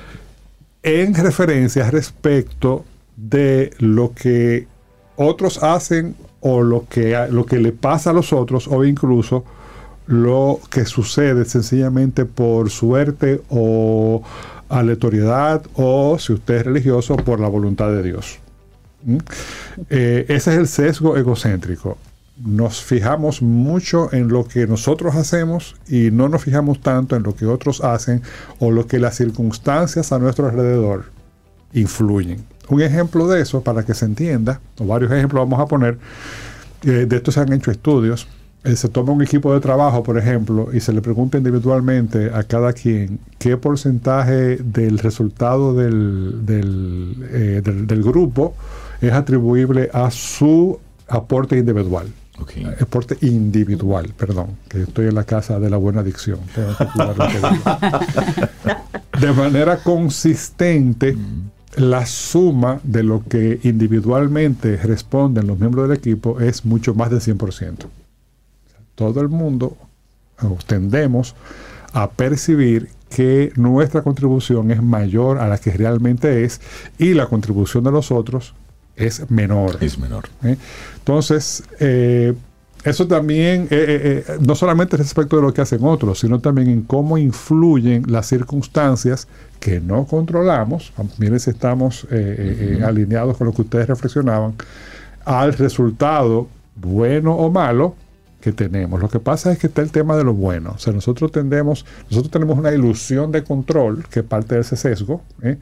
en referencia respecto de lo que otros hacen o lo que, lo que le pasa a los otros, o incluso lo que sucede sencillamente por suerte o aleatoriedad, o si usted es religioso, por la voluntad de Dios. ¿Mm? Eh, ese es el sesgo egocéntrico. Nos fijamos mucho en lo que nosotros hacemos y no nos fijamos tanto en lo que otros hacen o lo que las circunstancias a nuestro alrededor influyen. Un ejemplo de eso, para que se entienda, o varios ejemplos vamos a poner, eh, de esto se han hecho estudios. Eh, se toma un equipo de trabajo, por ejemplo, y se le pregunta individualmente a cada quien qué porcentaje del resultado del, del, eh, del, del grupo es atribuible a su aporte individual. Okay. Aporte individual, perdón, que estoy en la casa de la buena dicción. Tengo que cuidar lo que digo. De manera consistente, mm. la suma de lo que individualmente responden los miembros del equipo es mucho más del cien por ciento. Todo el mundo tendemos a percibir que nuestra contribución es mayor a la que realmente es, y la contribución de los otros es menor. Es menor. ¿Eh? Entonces, eh, eso también, eh, eh, eh, no solamente respecto de lo que hacen otros, sino también en cómo influyen las circunstancias que no controlamos. Miren si estamos eh, uh-huh. eh, alineados con lo que ustedes reflexionaban, al resultado, bueno o malo, que tenemos. Lo que pasa es que está el tema de lo bueno. O sea, nosotros tendemos, nosotros tenemos una ilusión de control, que parte de ese sesgo, ¿eh?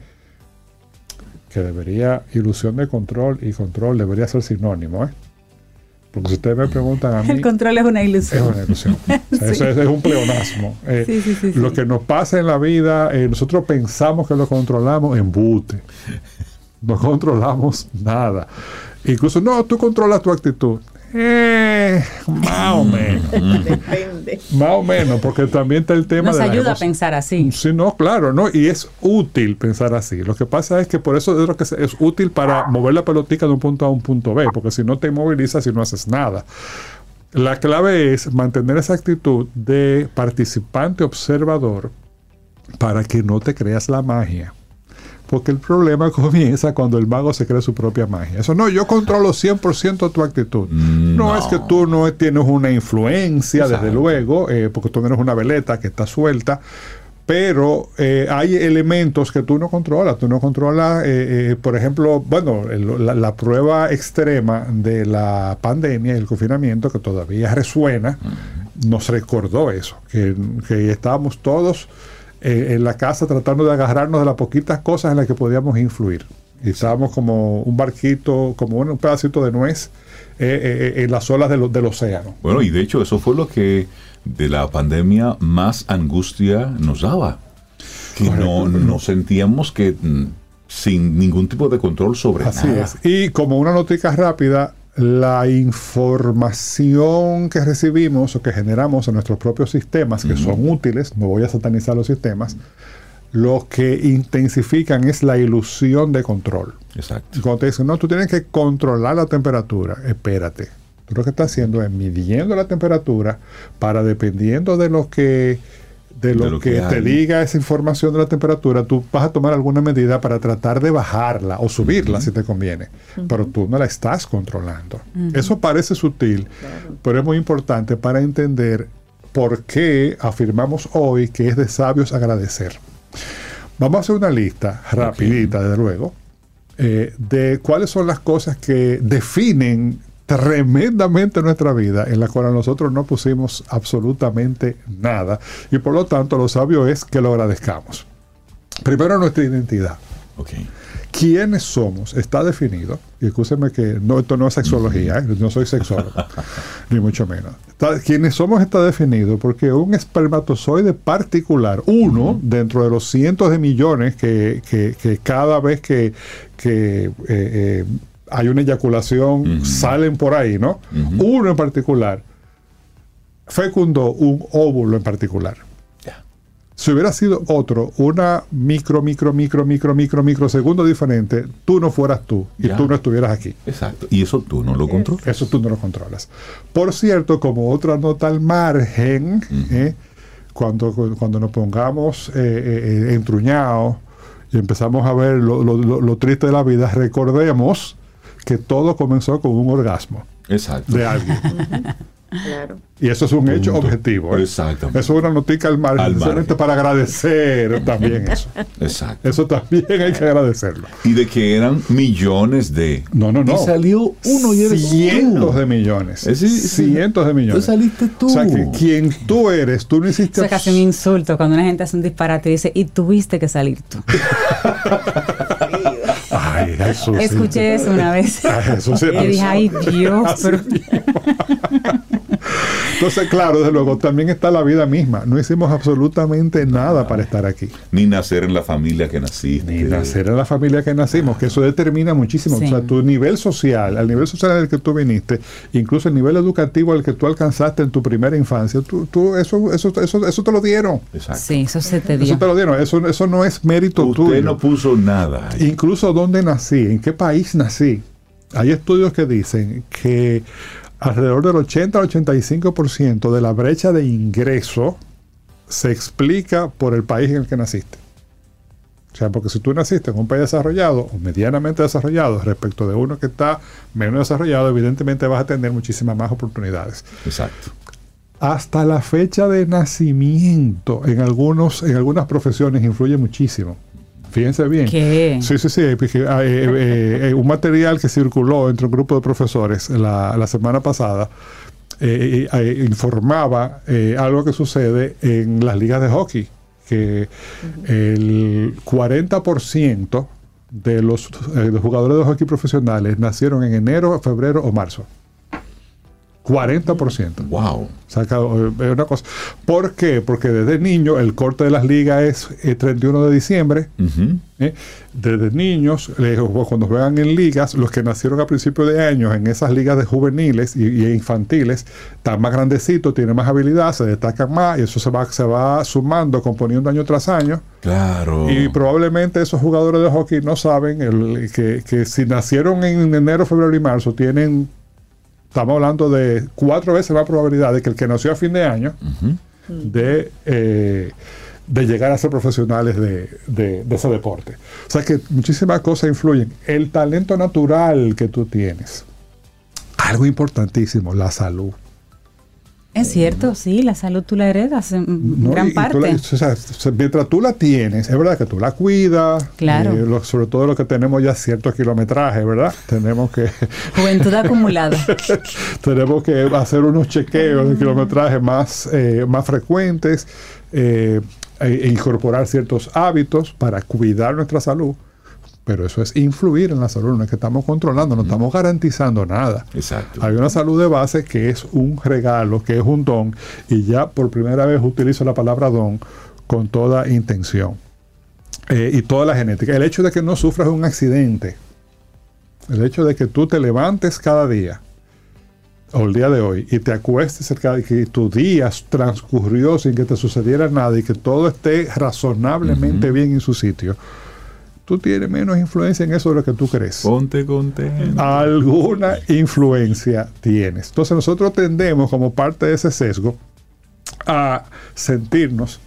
que debería, ilusión de control y control debería ser sinónimo, ¿eh? Porque si ustedes me preguntan a mí... El control es una ilusión. Es una ilusión. O sea, sí. Eso es, es un pleonasmo. Eh, sí, sí, sí, lo sí. que nos pasa en la vida, eh, nosotros pensamos que lo controlamos, embute. No controlamos nada. Incluso, no, tú controlas tu actitud. Eh, más o menos. Depende. Más o menos, porque también está el tema Nos de... Nos ayuda la a pensar así. Sí, no, claro, ¿no? Y es útil pensar así. Lo que pasa es que por eso es, lo que es útil para mover la pelotica de un punto A a un punto B, porque si no te inmovilizas y no haces nada. La clave es mantener esa actitud de participante observador para que no te creas la magia. Porque el problema comienza cuando el mago se crea su propia magia. Eso no, yo controlo cien por ciento tu actitud. No, no es que tú no tienes una influencia, Exacto. desde luego, eh, porque tú no eres una veleta que está suelta, pero eh, hay elementos que tú no controlas. Tú no controlas, eh, eh, por ejemplo, bueno, el, la, la prueba extrema de la pandemia y el confinamiento, que todavía resuena, uh-huh. nos recordó eso, que, que estábamos todos eh, en la casa tratando de agarrarnos de las poquitas cosas en las que podíamos influir. Y estábamos como un barquito, como un pedacito de nuez eh, eh, en las olas del, del océano. Bueno, y de hecho eso fue lo que de la pandemia más angustia nos daba. Que no, no sentíamos que mm, sin ningún tipo de control sobre Así nada. es. Y como una notica rápida, la información que recibimos o que generamos en nuestros propios sistemas, que uh-huh. son útiles, no voy a satanizar los sistemas, lo que intensifican es la ilusión de control. Exacto. Cuando te dicen, no, tú tienes que controlar la temperatura, espérate. Tú lo que estás haciendo es midiendo la temperatura para, dependiendo de lo que de lo, de lo que, que te diga esa información de la temperatura, tú vas a tomar alguna medida para tratar de bajarla o subirla uh-huh. si te conviene. Uh-huh. Pero tú no la estás controlando. Uh-huh. Eso parece sutil, claro. pero es muy importante para entender por qué afirmamos hoy que es de sabios agradecer. Vamos a hacer una lista rapidita, okay. desde luego, eh, de cuáles son las cosas que definen tremendamente nuestra vida, en la cual nosotros no pusimos absolutamente nada, y por lo tanto lo sabio es que lo agradezcamos. Primero, nuestra identidad. Okay. ¿Quiénes somos? Está definido, y escúcheme que no, esto no es sexología, ¿eh? No soy sexólogo, ni mucho menos. Está, quiénes somos está definido porque un espermatozoide particular, uno uh-huh. dentro de los cientos de millones que, que, que cada vez que, que eh, eh, hay una eyaculación, uh-huh. salen por ahí, ¿no? Uh-huh. Uno en particular fecundó un óvulo en particular. Yeah. Si hubiera sido otro, una micro, micro, micro, micro, micro, micro segundo diferente, tú no fueras tú y yeah. tú no estuvieras aquí. Exacto. Y eso tú no lo controlas. Eso tú no lo controlas. Por cierto, como otra nota al margen, uh-huh. eh, cuando, cuando nos pongamos eh, eh, entruñados y empezamos a ver lo, lo, lo, lo triste de la vida, recordemos que todo comenzó con un orgasmo. Exacto. De alguien. Claro. Y eso es un hecho Punto. objetivo. ¿eh? Exactamente. Eso es una notica al margen, al margen. Para agradecer también eso. Exacto. Eso también hay que agradecerlo. Y de que eran millones de... No, no, no. Y salió uno y eres cientos tú. de millones. Es decir, cientos de millones. Tú saliste tú. O sea, que quien tú eres, tú no hiciste... Eso es casi un insulto cuando una gente hace un disparate y dice, y tuviste que salir tú. Ay, Jesús. Escuché sí. eso una vez. Ay, Jesús, sí, y dije, ay Dios, pero... Entonces, claro, desde luego, también está la vida misma. No hicimos absolutamente nada ah, para estar aquí. Ni nacer en la familia que naciste. Ni nacer en la familia que nacimos, que eso determina muchísimo. Sí. O sea, tu nivel social, al nivel social en el que tú viniste, incluso el nivel educativo al que tú alcanzaste en tu primera infancia, tú, tú eso, eso, eso, eso te lo dieron. Exacto. Sí, eso se te dio. Eso te lo dieron. Eso, eso no es mérito Usted tuyo. Usted no puso nada. Incluso dónde nací, en qué país nací. Hay estudios que dicen que alrededor del ochenta al ochenta y cinco por ciento de la brecha de ingreso se explica por el país en el que naciste. O sea, porque si tú naciste en un país desarrollado o medianamente desarrollado respecto de uno que está menos desarrollado, evidentemente vas a tener muchísimas más oportunidades. Exacto. Hasta la fecha de nacimiento en, algunos, en algunas profesiones influye muchísimo. Fíjense bien. ¿Qué? Sí, sí, sí. Eh, eh, eh, un material que circuló entre un grupo de profesores la, la semana pasada eh, eh, informaba eh, algo que sucede en las ligas de hockey, que uh-huh. el cuarenta por ciento de los, eh, los jugadores de hockey profesionales nacieron en enero, febrero o marzo. cuarenta por ciento. Wow. O sea, es una cosa. ¿Por qué? Porque desde niño el corte de las ligas es el treinta y uno de diciembre. Uh-huh. ¿eh? Desde niños, eh, cuando juegan en ligas, los que nacieron a principios de años en esas ligas de juveniles y, y infantiles, están más grandecitos, tienen más habilidad, se destacan más y eso se va, se va sumando, componiendo año tras año. Claro. Y probablemente esos jugadores de hockey no saben el, que, que si nacieron en enero, febrero y marzo, tienen... Estamos hablando de cuatro veces más probabilidad de que el que nació a fin de año uh-huh. de, eh, de llegar a ser profesionales de, de, de ese deporte. O sea que muchísimas cosas influyen. El talento natural que tú tienes. Algo importantísimo, la salud. Eso es cierto, sí, la salud tú la heredas en ¿no? gran y, parte. Y tú la, o sea, mientras tú la tienes, es verdad que tú la cuidas, claro. eh, lo, sobre todo los que tenemos ya cierto kilometraje, ¿verdad? Tenemos que... Juventud acumulada. Tenemos que hacer unos chequeos de kilometraje más, eh, más frecuentes, eh, e incorporar ciertos hábitos para cuidar nuestra salud. Pero eso es influir en la salud, no es que estamos controlando, no estamos garantizando nada. Exacto. Hay una salud de base que es un regalo, que es un don, y ya por primera vez utilizo la palabra don con toda intención. Eh, y toda la genética. El hecho de que no sufras un accidente, el hecho de que tú te levantes cada día, o el día de hoy, y te acuestes cerca, y que tu día transcurrió sin que te sucediera nada y que todo esté razonablemente uh-huh. bien en su sitio, tú tienes menos influencia en eso de lo que tú crees. Ponte contento. Alguna influencia tienes. Entonces nosotros tendemos, como parte de ese sesgo, a sentirnos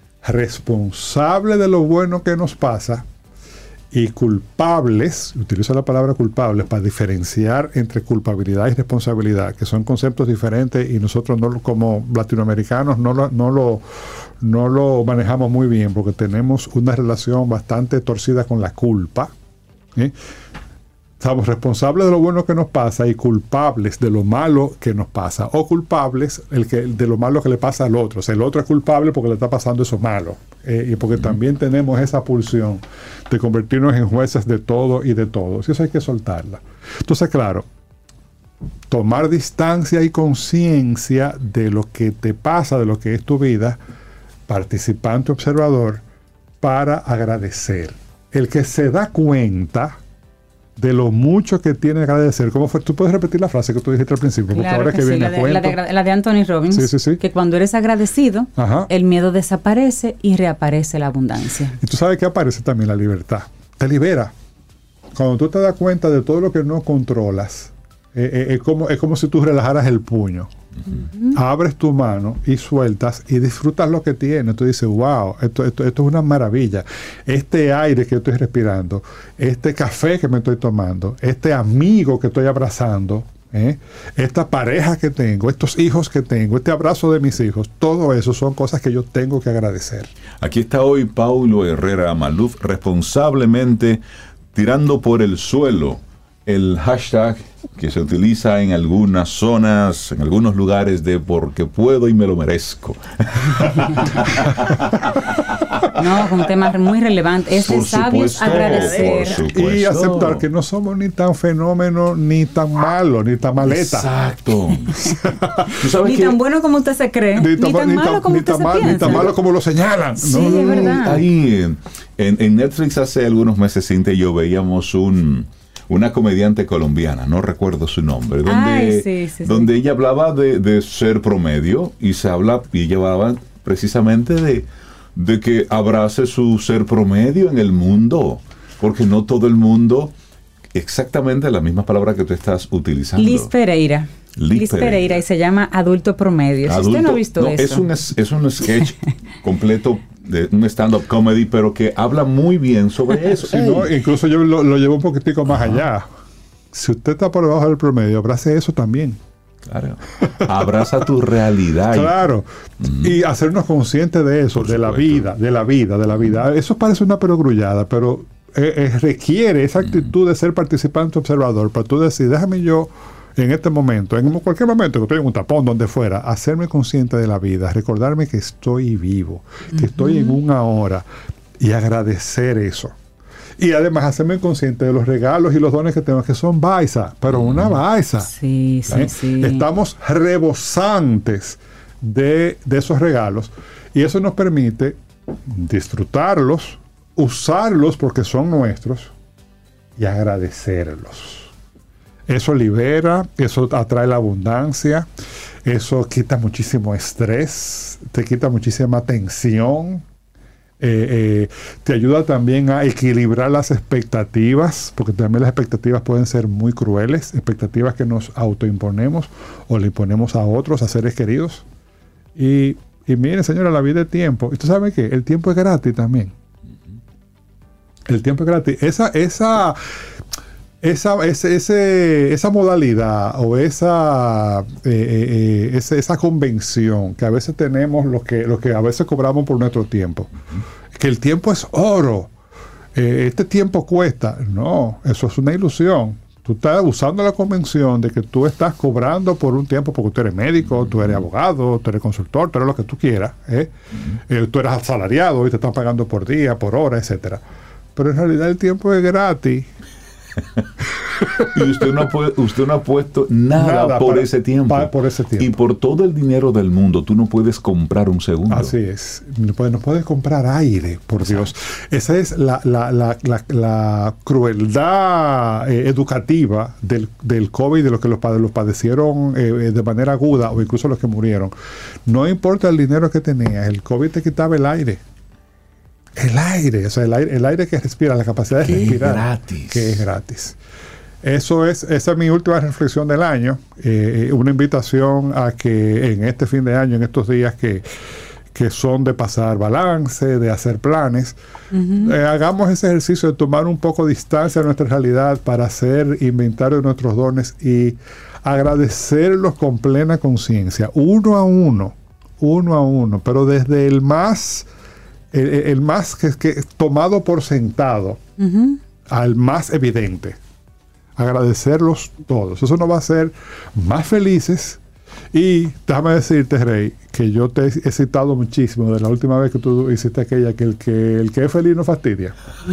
responsables de lo bueno que nos pasa y culpables, utilizo la palabra culpables para diferenciar entre culpabilidad y responsabilidad, que son conceptos diferentes y nosotros no, como latinoamericanos no lo, no lo, no lo manejamos muy bien porque tenemos una relación bastante torcida con la culpa. ¿Sí? Estamos responsables de lo bueno que nos pasa y culpables de lo malo que nos pasa, o culpables el que, de lo malo que le pasa al otro. O sea, el otro es culpable porque le está pasando eso malo, eh, y porque uh-huh. también tenemos esa pulsión de convertirnos en jueces de todo y de todos. Y eso hay que soltarla. Entonces, claro, tomar distancia y conciencia de lo que te pasa, de lo que es tu vida, participante observador, para agradecer. El que se da cuenta de lo mucho que tiene que agradecer. ¿Cómo fue? Tú puedes repetir la frase que tú dijiste al principio, porque claro ahora que, que sí, viene la a de, cuento. La de, la de Anthony Robbins, sí, sí, sí. que cuando eres agradecido, Ajá. el miedo desaparece y reaparece la abundancia. Y tú sabes que aparece también la libertad. Te libera. Cuando tú te das cuenta de todo lo que no controlas, eh, eh, es, como, es como si tú relajaras el puño. Uh-huh. Abres tu mano y sueltas y disfrutas lo que tienes. Tú dices, wow, esto, esto, esto es una maravilla. Este aire que estoy respirando, este café que me estoy tomando, este amigo que estoy abrazando, ¿eh? esta pareja que tengo, estos hijos que tengo, este abrazo de mis hijos, todo eso son cosas que yo tengo que agradecer. Aquí está hoy Paulo Herrera Maluf, responsablemente tirando por el suelo el hashtag que se utiliza en algunas zonas, en algunos lugares, de porque puedo y me lo merezco. No, es un tema muy relevante. Es de sabios agradecer. Y aceptar que no somos ni tan fenómeno, ni tan malo, ni tan maleta. Exacto. Ni tan bueno como usted se cree, ni, ni tan, tan malo como usted se piensa. Ni tan malo como lo señalan. Sí, no, es verdad. Ahí en, en Netflix hace algunos meses, Cintia y yo veíamos un... una comediante colombiana, no recuerdo su nombre, donde, Ay, sí, sí, donde sí. ella hablaba de, de ser promedio y se habla y llevaba precisamente de, de que abrace su ser promedio en el mundo, porque no todo el mundo, exactamente la misma palabra que tú estás utilizando. Liz Pereira. Liz, Liz Pereira. Pereira y se llama Adulto Promedio. Adulto, si usted no ha visto no, eso. Es un, es un sketch completo de un stand-up comedy, pero que habla muy bien sobre eso. Sí, no, incluso yo lo, lo llevo un poquitico más Ajá. allá. Si usted está por debajo del promedio, abrace eso también. Claro. Abraza tu realidad. Claro. Mm. Y hacernos conscientes de eso, por de supuesto. la vida, de la vida, de la vida. Eso parece una perogrullada, pero eh, eh, requiere esa actitud mm. de ser participante observador para tú decir, déjame yo en este momento, en cualquier momento que estoy en un tapón, donde fuera, hacerme consciente de la vida, recordarme que estoy vivo, que uh-huh. estoy en un ahora y agradecer eso. Y además hacerme consciente de los regalos y los dones que tengo, que son baisa, pero uh-huh. una baisa. Sí, sí, ¿eh? sí. Estamos rebosantes de, de esos regalos y eso nos permite disfrutarlos, usarlos porque son nuestros y agradecerlos. Eso libera, eso atrae la abundancia, eso quita muchísimo estrés, te quita muchísima tensión, eh, eh, te ayuda también a equilibrar las expectativas, porque también las expectativas pueden ser muy crueles, expectativas que nos autoimponemos o le imponemos a otros, a seres queridos. Y, y miren, señora, la vida es tiempo. ¿Y tú sabes qué? El tiempo es gratis también. El tiempo es gratis. Esa... esa esa, ese, ese, esa modalidad o esa, eh, eh, esa, esa convención que a veces tenemos, los que, los que a veces cobramos por nuestro tiempo, uh-huh. que el tiempo es oro, eh, este tiempo cuesta. No, eso es una ilusión. Tú estás usando la convención de que tú estás cobrando por un tiempo porque tú eres médico, uh-huh. tú eres abogado, tú eres consultor, tú eres lo que tú quieras, ¿eh? Uh-huh. Eh, tú eres asalariado y te están pagando por día, por hora, etcétera. Pero en realidad el tiempo es gratis. Y usted no, puede, usted no ha puesto nada, nada por, para, ese tiempo. Para, por ese tiempo. Y por todo el dinero del mundo, tú no puedes comprar un segundo. Así es. No puedes, no puedes comprar aire, por Exacto. Dios. Esa es la, la, la, la, la crueldad eh, educativa del, del COVID, de los que los, los padecieron eh, de manera aguda o incluso los que murieron. No importa el dinero que tenías, el COVID te quitaba el aire. El aire, o sea, el aire, el aire que respira, la capacidad de que respirar. Es gratis. Que es gratis. Eso es, esa es mi última reflexión del año. Eh, una invitación a que en este fin de año, en estos días que, que son de pasar balance, de hacer planes, uh-huh. eh, hagamos ese ejercicio de tomar un poco de distancia de nuestra realidad para hacer inventario de nuestros dones y agradecerlos con plena conciencia, uno a uno, uno a uno, pero desde el más... El, el más que, que tomado por sentado uh-huh. al más evidente. Agradecerlos todos. Eso nos va a hacer más felices. Y déjame decirte, Rey, que yo te he citado muchísimo de la última vez que tú hiciste aquella, que el que, el que es feliz no fastidia.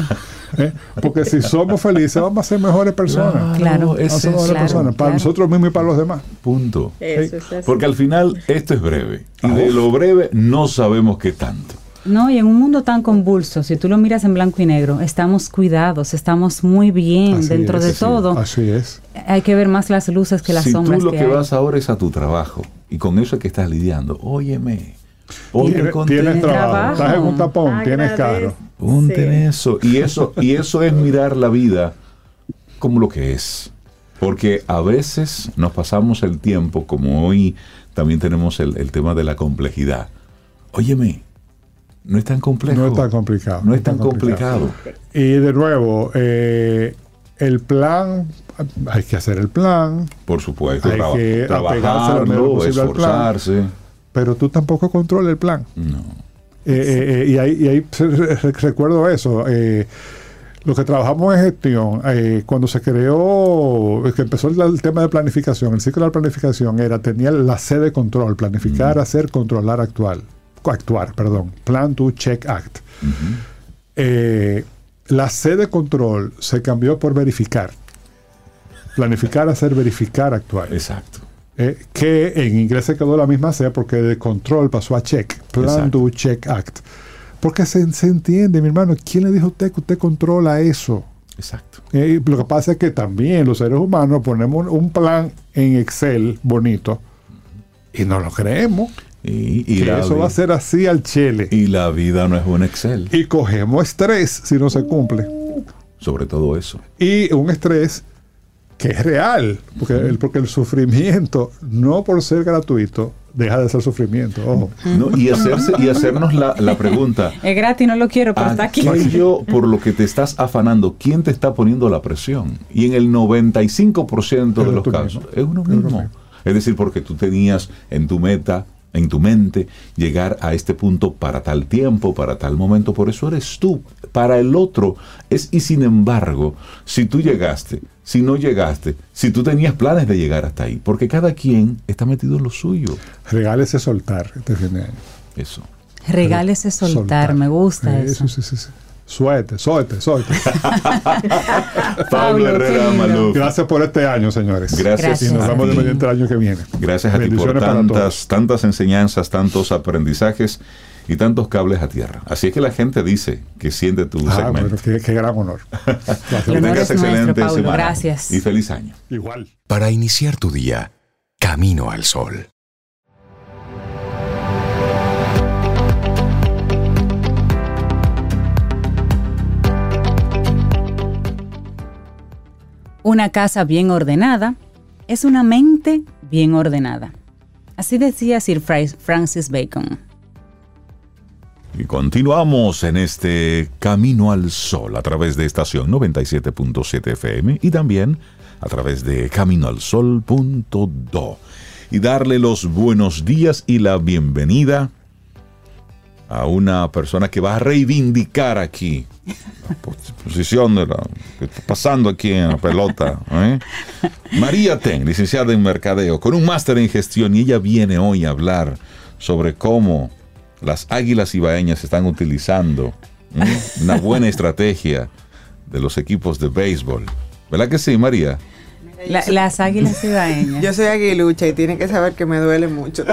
¿Eh? Porque si somos felices, vamos a ser mejores personas. Claro, vamos a ser mejores claro, personas. Para claro. nosotros mismos y para los demás. Punto. Eso es así. Porque al final esto es breve. Y de lo breve no sabemos qué tanto. No, y en un mundo tan convulso, si tú lo miras en blanco y negro, estamos cuidados, estamos muy bien así dentro es, de así todo. Así es. Hay que ver más las luces que las si sombras. Si tú lo que, que hay. vas ahora es a tu trabajo y con eso es que estás lidiando, óyeme, ponte Tienes, contento. tienes trabajo, trabajo. estás en un tapón, Agradece. tienes carro. Ponte Sí. en eso. Y eso, y eso es mirar la vida como lo que es. Porque a veces nos pasamos el tiempo, como hoy también tenemos el, el tema de la complejidad. Óyeme, no es tan complejo. No es tan complicado. No es tan complicado. complicado. Y de nuevo, eh, el plan, hay que hacer el plan. Por supuesto, hay traba- que apegarse lo mejor trabajarlo, posible al plan. esforzarse. Pero tú tampoco controlas el plan. No. Eh, eh, eh, y ahí, y ahí re- re- recuerdo eso. Eh, lo que trabajamos en gestión, eh, cuando se creó, que empezó el, el tema de planificación, el ciclo de la planificación era, tenía la C de control, planificar, mm. hacer, controlar, actuar. actuar, perdón, Plan, Do, Check, Act. Uh-huh. Eh, la C de control se cambió por verificar. Planificar, hacer, verificar, actuar. Exacto. Eh, que en inglés se quedó la misma C porque de control pasó a check. Plan, Exacto. Do, Check, Act. Porque se, se entiende, mi hermano, ¿quién le dijo a usted que usted controla eso? Exacto. Eh, lo que pasa es que también los seres humanos ponemos un plan en Excel bonito y no lo creemos. Y, y que la eso vi- va a ser así al chele. Y la vida no es un Excel. Y cogemos estrés si no se cumple. Sobre todo eso. Y un estrés que es real. Porque, uh-huh. el, porque el sufrimiento, no por ser gratuito, deja de ser sufrimiento. Ojo. No, y, hacerse, y hacernos la, la pregunta. Es gratis, no lo quiero, pero está aquí. Aquello por lo que te estás afanando, ¿quién te está poniendo la presión? Y en el noventa y cinco por ciento de Pero los tú casos mismo. es uno Pero mismo. mismo. Es decir, porque tú tenías en tu meta, en tu mente, llegar a este punto para tal tiempo, para tal momento, por eso eres tú. Para el otro es, y sin embargo, si tú llegaste, si no llegaste, si tú tenías planes de llegar hasta ahí, porque cada quien está metido en lo suyo. Regálese soltar este fin de año. Eso. Regálese soltar, soltar. Me gusta eh, eso. Sí, sí, sí. Suelte, suelte, suelte. Pablo Herrera Maluf. Gracias por este año, señores. Gracias. Gracias. Y nos vemos de mediante el año que viene. Gracias a ti por tantas, tantas enseñanzas, tantos aprendizajes y tantos cables a tierra. Así es que la gente dice que siente tu ah, segmento. Bueno, qué, qué gran honor. Que tengas excelente nuestro, semana. Gracias. Y feliz año. Igual. Para iniciar tu día, camino al sol. Una casa bien ordenada es una mente bien ordenada. Así decía Sir Francis Bacon. Y continuamos en este Camino al Sol a través de estación noventa y siete punto siete F M y también a través de camino al sol punto do. Y darle los buenos días y la bienvenida a una persona que va a reivindicar aquí la posición de la que está pasando aquí en la pelota, ¿eh? María Ten, licenciada en Mercadeo, con un máster en gestión, y ella viene hoy a hablar sobre cómo las águilas ibaeñas están utilizando ¿eh? una buena estrategia de los equipos de béisbol. ¿Verdad que sí, María? La, las águilas ibaeñas. Yo soy aguilucha y tiene que saber que me duele mucho.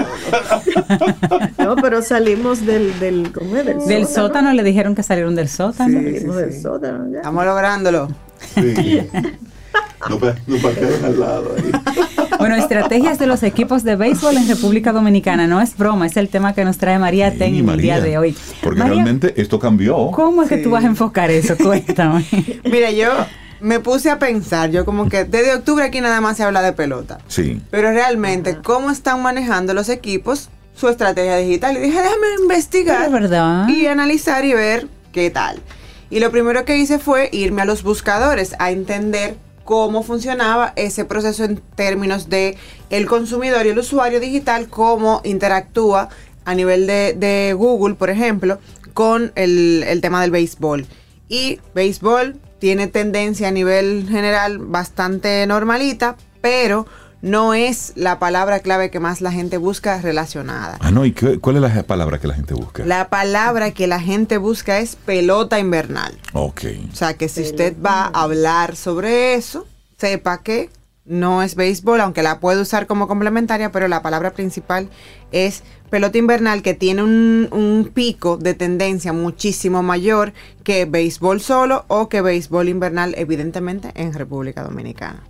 No, pero salimos del, del, ¿cómo es? del, del sótano. sótano, le dijeron que salieron del sótano. Sí, Salimos sí, del sí. sótano. Ya. Estamos lográndolo. Sí. No, no parqueen al lado ahí. Bueno, estrategias de los equipos de béisbol en República Dominicana. No es broma, es el tema que nos trae María Ten Sí, en el María, día de hoy. Porque María, realmente esto cambió. ¿cómo es que Sí. tú vas a enfocar eso? Cuéntame. Mira, yo me puse a pensar, yo como que desde octubre aquí nada más se habla de pelota. Sí. Pero realmente, ¿cómo están manejando los equipos su estrategia digital? Y dije, déjame investigar Es verdad. y analizar y ver qué tal. Y lo primero que hice fue irme a los buscadores, a entender cómo funcionaba ese proceso en términos de el consumidor y el usuario digital, cómo interactúa a nivel de, de Google, por ejemplo, con el, el tema del béisbol. Y béisbol tiene tendencia a nivel general bastante normalita, pero no es la palabra clave que más la gente busca relacionada. Ah, no, ¿y qué, cuál es la palabra que la gente busca? La palabra que la gente busca es pelota invernal. Ok. O sea, que si usted va a hablar sobre eso, sepa que no es béisbol, aunque la puede usar como complementaria, pero la palabra principal es pelota invernal, que tiene un, un pico de tendencia muchísimo mayor que béisbol solo o que béisbol invernal, evidentemente, en República Dominicana.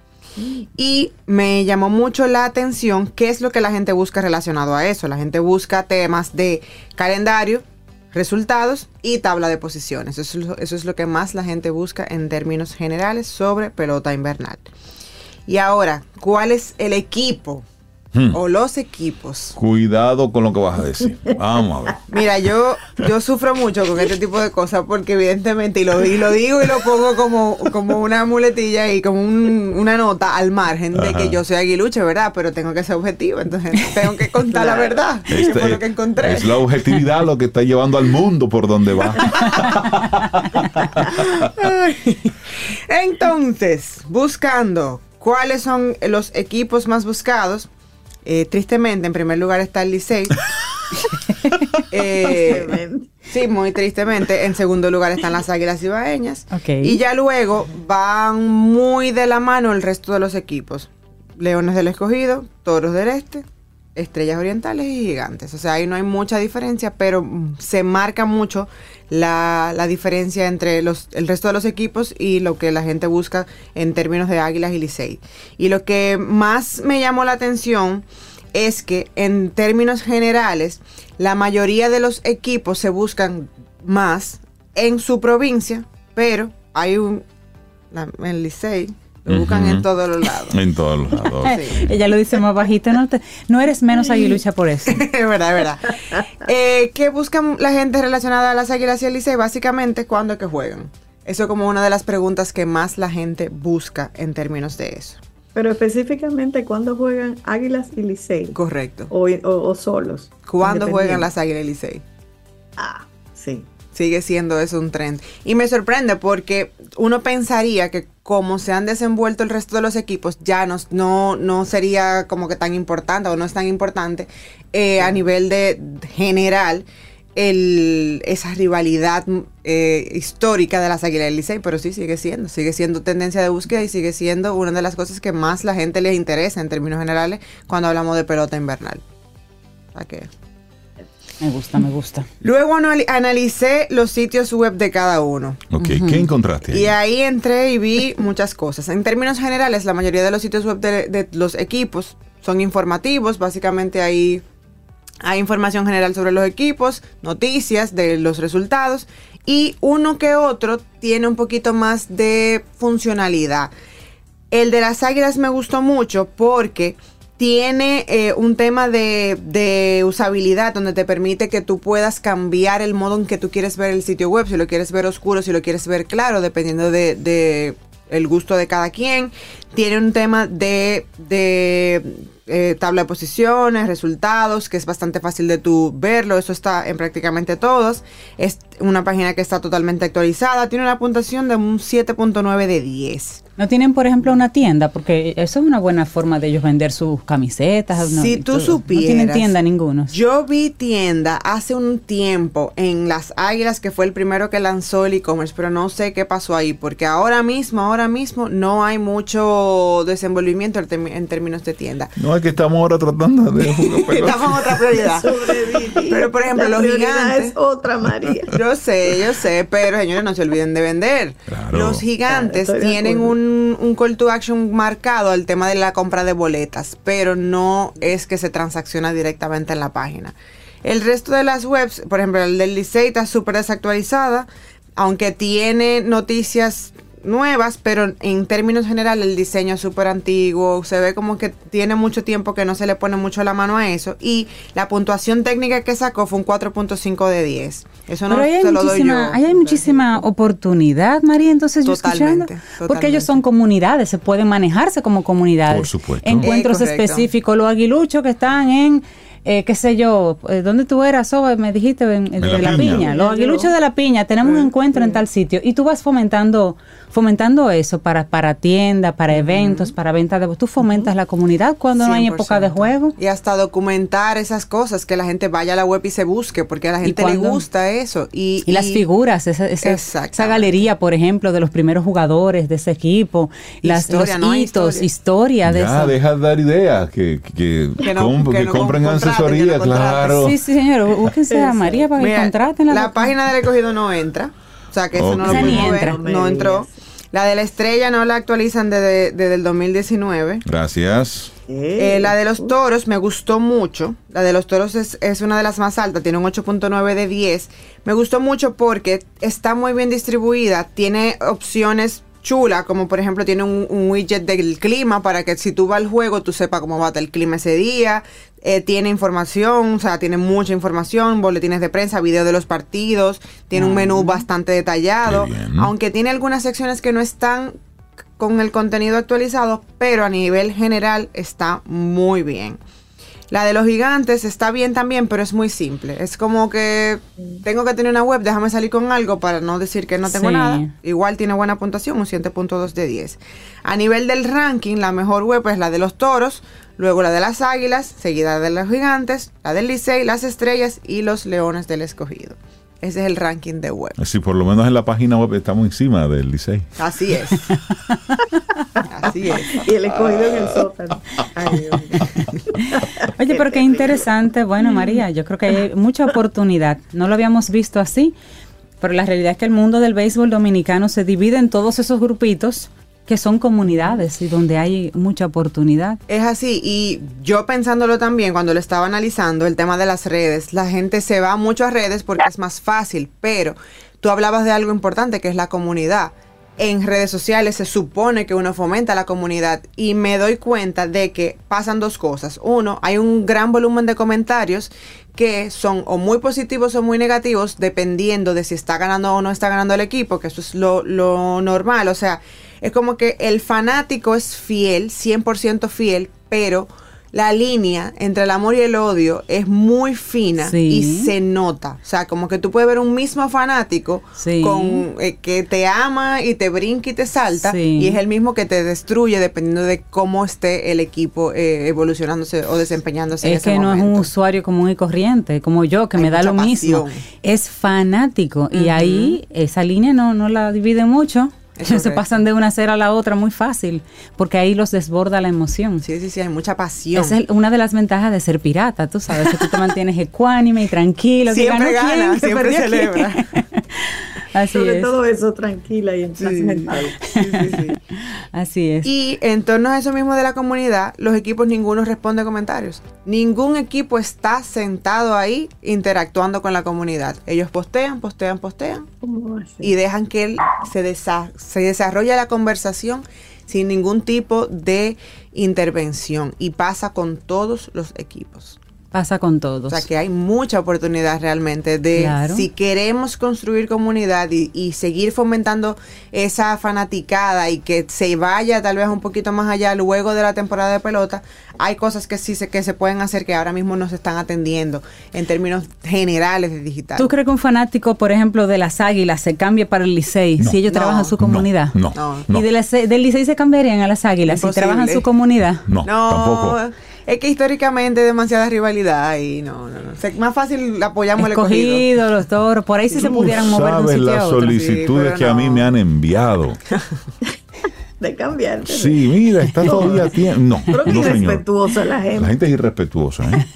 Y me llamó mucho la atención qué es lo que la gente busca relacionado a eso. La gente busca temas de calendario, resultados y tabla de posiciones. Eso es lo, eso es lo que más la gente busca en términos generales sobre pelota invernal. Y ahora, ¿cuál es el equipo Hmm. o los equipos? Cuidado con lo que vas a decir. Vamos a ver. Mira, yo, yo sufro mucho con este tipo de cosas porque evidentemente, y lo, y lo digo y lo pongo como, como una muletilla y como un- una nota al margen de Ajá. que yo soy aguiluche, ¿verdad? Pero tengo que ser objetivo, entonces tengo que contar la verdad. Este, Por lo que encontré. es la objetividad lo que está llevando al mundo por donde va. Ay. Entonces, buscando cuáles son los equipos más buscados, eh, tristemente en primer lugar está el Licey. Eh, Tremendo. sí, muy tristemente. En segundo lugar están las Águilas Ibaeñas. Ok. Y ya luego van muy de la mano el resto de los equipos. Leones del Escogido, Toros del Este, Estrellas Orientales y Gigantes. O sea, ahí no hay mucha diferencia, pero mm, se marca mucho la, la diferencia entre los, el resto de los equipos y lo que la gente busca en términos de Águilas y Licey. Y lo que más me llamó la atención es que en términos generales, la mayoría de los equipos se buscan más en su provincia, pero hay un, la, el Licey, lo buscan Ujú. en todos los lados. En todos los lados. Sí. Ella lo dice más bajito, no, te- no eres menos aguilucha por eso. Es verdad, es verdad. Eh, ¿Qué buscan la gente relacionada a las Águilas y el Licey? Básicamente, ¿cuándo es que juegan? Eso es como una de las preguntas que más la gente busca en términos de eso. Pero específicamente, ¿cuándo juegan Águilas y Licey? Correcto. O, o- o solos. ¿Cuándo juegan Independientes. las Águilas y el Licey? Ah, sí. Sigue siendo eso un trend. Y me sorprende porque uno pensaría que como se han desenvuelto el resto de los equipos, ya no, no, no sería como que tan importante o no es tan importante eh, a nivel de general el, esa rivalidad eh, histórica de las Águilas del Licey, pero sí sigue siendo, sigue siendo tendencia de búsqueda y sigue siendo una de las cosas que más la gente les interesa en términos generales cuando hablamos de pelota invernal. O sea que... Me gusta, me gusta. Luego anal- analicé los sitios web de cada uno. Ok, ¿qué encontraste ahí? Y ahí entré y vi muchas cosas. En términos generales, la mayoría de los sitios web de, de los equipos son informativos. Básicamente ahí hay información general sobre los equipos, noticias de los resultados. Y uno que otro tiene un poquito más de funcionalidad. El de las Águilas me gustó mucho porque Tiene eh, un tema de, de usabilidad donde te permite que tú puedas cambiar el modo en que tú quieres ver el sitio web, si lo quieres ver oscuro, si lo quieres ver claro, dependiendo de, de el gusto de cada quien. Tiene un tema de, de eh, tabla de posiciones, resultados, que es bastante fácil de tú verlo. Eso está en prácticamente todos. Es una página que está totalmente actualizada. Tiene una puntuación de un siete punto nueve de diez. ¿No tienen, por ejemplo, una tienda? Porque eso es una buena forma de ellos vender sus camisetas. Si no, tú supieras. No tienen tienda ninguno. Yo vi tienda hace un tiempo en Las Águilas, que fue el primero que lanzó el e-commerce, pero no sé qué pasó ahí, porque ahora mismo, ahora mismo no hay mucho desenvolvimiento en, term- en términos de tienda. No, es que estamos ahora tratando de jugar pelota. Estamos en otra prioridad. Pero, por ejemplo, La los prioridad gigantes... es otra, María. Yo sé, yo sé, pero señores, no se olviden de vender. Claro. Los gigantes Claro, estoy de tienen acuerdo. un, un call to action marcado al tema de la compra de boletas, pero no es que se transacciona directamente en la página. El resto de las webs, por ejemplo, el del Licey está súper desactualizada, aunque tiene noticias nuevas, pero en términos generales el diseño es súper antiguo, se ve como que tiene mucho tiempo que no se le pone mucho la mano a eso, y la puntuación técnica que sacó fue un cuatro punto cinco de diez. Eso no Pero ahí hay se lo doy yo. muchísima, ahí hay muchísima oportunidad, María, entonces yo Totalmente, escuchando, porque totalmente. ellos son comunidades, se pueden manejarse como comunidades. Por supuesto. Encuentros Eh, correcto. específicos, los aguiluchos que están en, eh, qué sé yo, eh, ¿dónde tú eras, Soba? Me dijiste, en, en- En de La la, Piña. piña. Los aguiluchos de la piña, tenemos un encuentro en tal sitio, y tú vas fomentando fomentando eso para, para tiendas, para eventos, para venta de... Tú fomentas la comunidad cuando no hay cien por época de ciento. juego. Y hasta documentar esas cosas, que la gente vaya a la web y se busque, porque a la ¿Y gente le cuándo? gusta eso. Y, Y las figuras, esa, esa, Exactamente. esa galería, por ejemplo, de los primeros jugadores de ese equipo, las, Historia, los ¿no? hitos, Historia. historia de Ya, eso. deja de dar ideas, que, que, Que no- comp- que que no compren contraten, asesoría, que no contraten. claro. Sí, sí, señor, búsquense a María para que Mira, contraten la la, página del escogido no entra. O sea, que eso no Ok. lo Esa ni pudimos ver. entra. No entró. La de la estrella no la actualizan desde, desde el dos mil diecinueve. Gracias. Eh, la de los toros me gustó mucho. La de los toros es, es una de las más altas, tiene un ocho punto nueve de diez. Me gustó mucho porque está muy bien distribuida, tiene opciones chulas, como por ejemplo tiene un, un widget del clima para que si tú vas al juego tú sepas cómo va a estar el clima ese día. Eh, tiene información, o sea, tiene mucha información, boletines de prensa, video de los partidos, tiene un menú bastante detallado, Qué bien. aunque tiene algunas secciones que no están con el contenido actualizado, pero a nivel general está muy bien. La de los gigantes está bien también, pero es muy simple. Es como que tengo que tener una web, déjame salir con algo para no decir que no tengo Sí. nada. Igual tiene buena puntuación, un siete punto dos de diez. A nivel del ranking, la mejor web es la de los toros, luego la de las águilas, seguida de los gigantes, la del Licey, las estrellas y los leones del escogido. Ese es el ranking de web. Sí, por lo menos en la página web estamos encima del Licey. Así es. Así es. Y el escogido en el sótano. Ay, Dios mío. Oye, pero qué interesante. Bueno, María, yo creo que hay mucha oportunidad. No lo habíamos visto así, pero la realidad es que el mundo del béisbol dominicano se divide en todos esos grupitos que son comunidades y donde hay mucha oportunidad. Es así, y yo pensándolo también cuando lo estaba analizando, el tema de las redes, la gente se va mucho a redes porque es más fácil, pero tú hablabas de algo importante que es la comunidad. En redes sociales se supone que uno fomenta la comunidad y me doy cuenta de que pasan dos cosas. Uno, hay un gran volumen de comentarios que son o muy positivos o muy negativos dependiendo de si está ganando o no está ganando el equipo, que eso es lo, lo normal. O sea, es como que el fanático es fiel, cien por ciento fiel, pero la línea entre el amor y el odio es muy fina Sí. y se nota. O sea, como que tú puedes ver un mismo fanático Sí. con eh, que te ama y te brinca y te salta, Sí. y es el mismo que te destruye dependiendo de cómo esté el equipo eh, evolucionándose o desempeñándose en Es ese que no es un momento. usuario común y corriente, como yo, que Hay me da mucha lo mismo. pasión. Es fanático. Y Ujú. ahí esa línea no, no la divide mucho. Es Se correcto. pasan de una acera a la otra muy fácil, porque ahí los desborda la emoción. Sí, sí, sí, hay mucha pasión. Esa es una de las ventajas de ser pirata, tú sabes, que tú te mantienes ecuánime y tranquilo. que Siempre ganó quién, gana, que siempre perdió quién. celebra. Así Sobre es. todo eso, tranquila y en paz Sí. mental. Sí, sí, sí. Así es. Y en torno a eso mismo de la comunidad, los equipos ninguno responde comentarios. Ningún equipo está sentado ahí interactuando con la comunidad. Ellos postean, postean, postean ¿Cómo así? y dejan que él se, desa- se desarrolle la conversación sin ningún tipo de intervención. Y pasa con todos los equipos. Pasa con todos. O sea que hay mucha oportunidad realmente de, claro, si queremos construir comunidad y, y seguir fomentando esa fanaticada y que se vaya tal vez un poquito más allá luego de la temporada de pelota, hay cosas que sí se, que se pueden hacer que ahora mismo no se están atendiendo en términos generales de digital. ¿Tú crees que un fanático, por ejemplo, de las Águilas se cambie para el Licey no, si ellos no, trabajan en su comunidad? No, no. no. ¿Y de la, del Licey se cambiarían a las Águilas Imposible. si trabajan en su comunidad? No, no tampoco. Es que históricamente hay demasiada rivalidad y no, no, no. O sea, más fácil apoyamos escogido, el escogido. Los toros, por ahí sí Tú se pudieran mover de un sitio las a otro. solicitudes sí, que no. a mí me han enviado. De cambiarte. Sí, mira, está todavía tiempo. No, pero no, irrespetuosa la gente. La gente es irrespetuosa, ¿eh?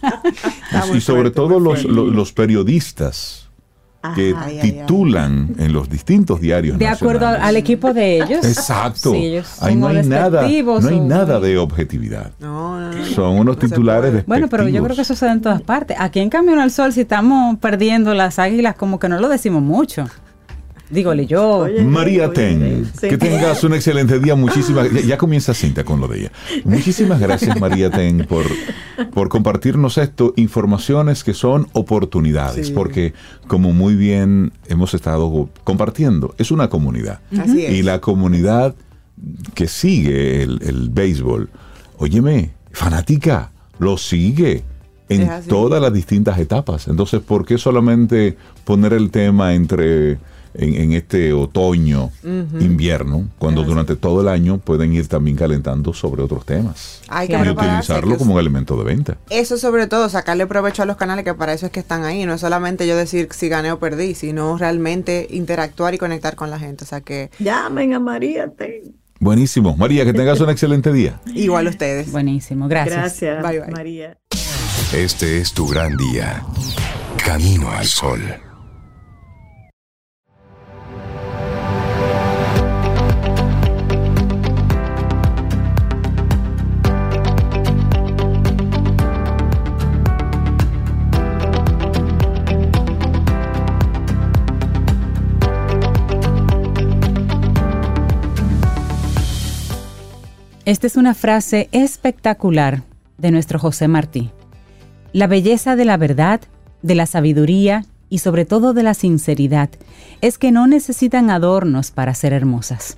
Y sobre todo los, los, los periodistas que ay, titulan ay, ay. en los distintos diarios de acuerdo al equipo de ellos. Exacto. Sí, ellos ahí no hay nada, no hay o... nada de objetividad. No, no, no, son unos no titulares despectivos. Bueno, pero yo creo que eso se da en todas partes. Aquí en Camino al Sol, si estamos perdiendo las Águilas, como que no lo decimos mucho. Dígole yo. Oye, María oye, Ten, sí. que tengas un excelente día. Muchísimas ya, ya comienza Cinta con lo de ella. Muchísimas gracias, María Ten, por, por compartirnos esto, informaciones que son oportunidades, sí. porque como muy bien hemos estado compartiendo, es una comunidad. Así es. Y la comunidad que sigue el, el béisbol, óyeme, fanática, lo sigue en todas las distintas etapas. Entonces, ¿por qué solamente poner el tema entre... En, en este otoño, uh-huh. invierno, cuando Gracias. durante todo el año pueden ir también calentando sobre otros temas Hay que y utilizarlo como un elemento de venta? Eso sobre todo, sacarle provecho a los canales, que para eso es que están ahí, no es solamente yo decir si gané o perdí, sino realmente interactuar y conectar con la gente. O sea que llamen a María Ten. Buenísimo. María, que tengas un excelente día. Igual ustedes. Buenísimo, gracias. Gracias, bye, bye. María. Este es tu gran día. Camino al Sol. Esta es una frase espectacular de nuestro José Martí. La belleza de la verdad, de la sabiduría y sobre todo de la sinceridad es que no necesitan adornos para ser hermosas.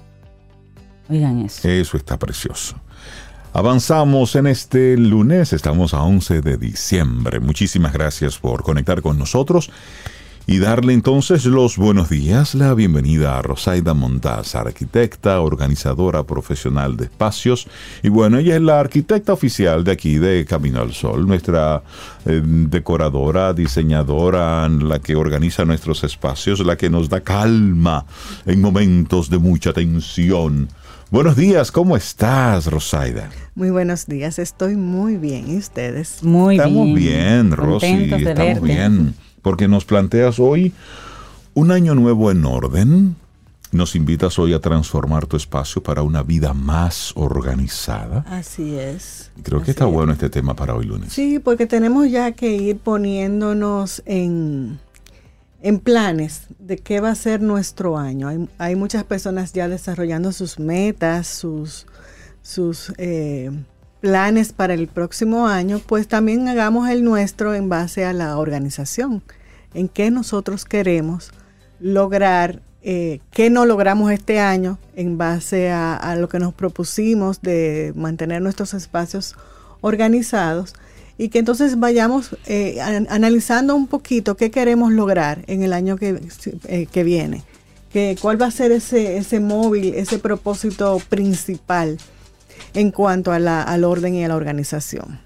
Oigan eso. Eso está precioso. Avanzamos en este lunes, estamos a once de diciembre. Muchísimas gracias por conectar con nosotros. Y darle entonces los buenos días, la bienvenida a Rosaida Montaz, arquitecta, organizadora profesional de espacios. Y bueno, ella es la arquitecta oficial de aquí, de Camino al Sol, nuestra eh, decoradora, diseñadora, la que organiza nuestros espacios, la que nos da calma en momentos de mucha tensión. Buenos días, ¿cómo estás, Rosaida? Muy buenos días, estoy muy bien. ¿Y ustedes? Muy estamos bien. bien, Rosy, Contentos de estamos verte. bien. Porque nos planteas hoy un año nuevo en orden. Nos invitas hoy a transformar tu espacio para una vida más organizada. Así es. Creo así que está es. bueno este tema para hoy lunes. Sí, porque tenemos ya que ir poniéndonos en, en planes de qué va a ser nuestro año. Hay, hay muchas personas ya desarrollando sus metas, sus, sus eh, planes para el próximo año. Pues también hagamos el nuestro en base a la organización, en qué nosotros queremos lograr, eh, qué no logramos este año en base a, a lo que nos propusimos de mantener nuestros espacios organizados, y que entonces vayamos eh, an- analizando un poquito qué queremos lograr en el año que, eh, que viene, que, cuál va a ser ese, ese móvil, ese propósito principal en cuanto a la, al orden y a la organización.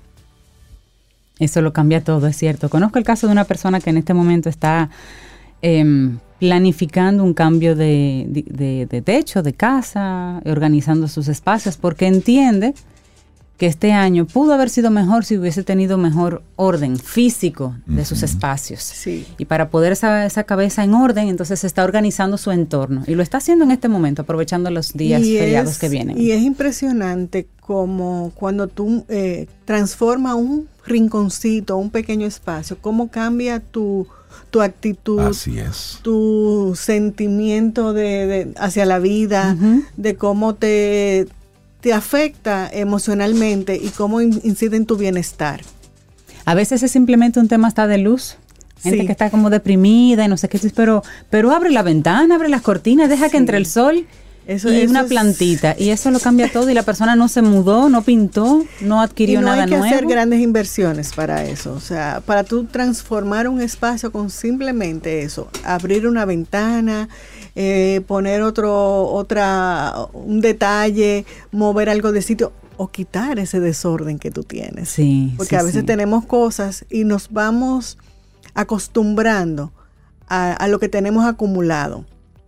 Eso lo cambia todo, es cierto. Conozco el caso de una persona que en este momento está eh, planificando un cambio de, de, de, de techo, de casa, organizando sus espacios, porque entiende que este año pudo haber sido mejor si hubiese tenido mejor orden físico de uh-huh. sus espacios. Sí. Y para poder esa, esa cabeza en orden, entonces se está organizando su entorno. Y lo está haciendo en este momento, aprovechando los días y feriados es, que vienen. Y es impresionante como cuando tú eh, transformas un rinconcito, un pequeño espacio, cómo cambia tu, tu actitud, Así es. tu sentimiento de, de hacia la vida, Uh-huh. de cómo te... te afecta emocionalmente y cómo incide en tu bienestar. A veces es simplemente un tema hasta de luz. Gente Sí. que está como deprimida y no sé qué, pero, pero abre la ventana, abre las cortinas, deja Sí. que entre el sol Eso, y eso una es- plantita. Y eso lo cambia todo y la persona no se mudó, no pintó, no adquirió y no nada hay que nuevo. hacer grandes inversiones para eso. O sea, para tú transformar un espacio con simplemente eso, abrir una ventana, eh, poner otro, otra, un detalle, mover algo de sitio o quitar ese desorden que tú tienes. Sí, Porque sí, a veces sí. tenemos cosas y nos vamos acostumbrando a, a lo que tenemos acumulado.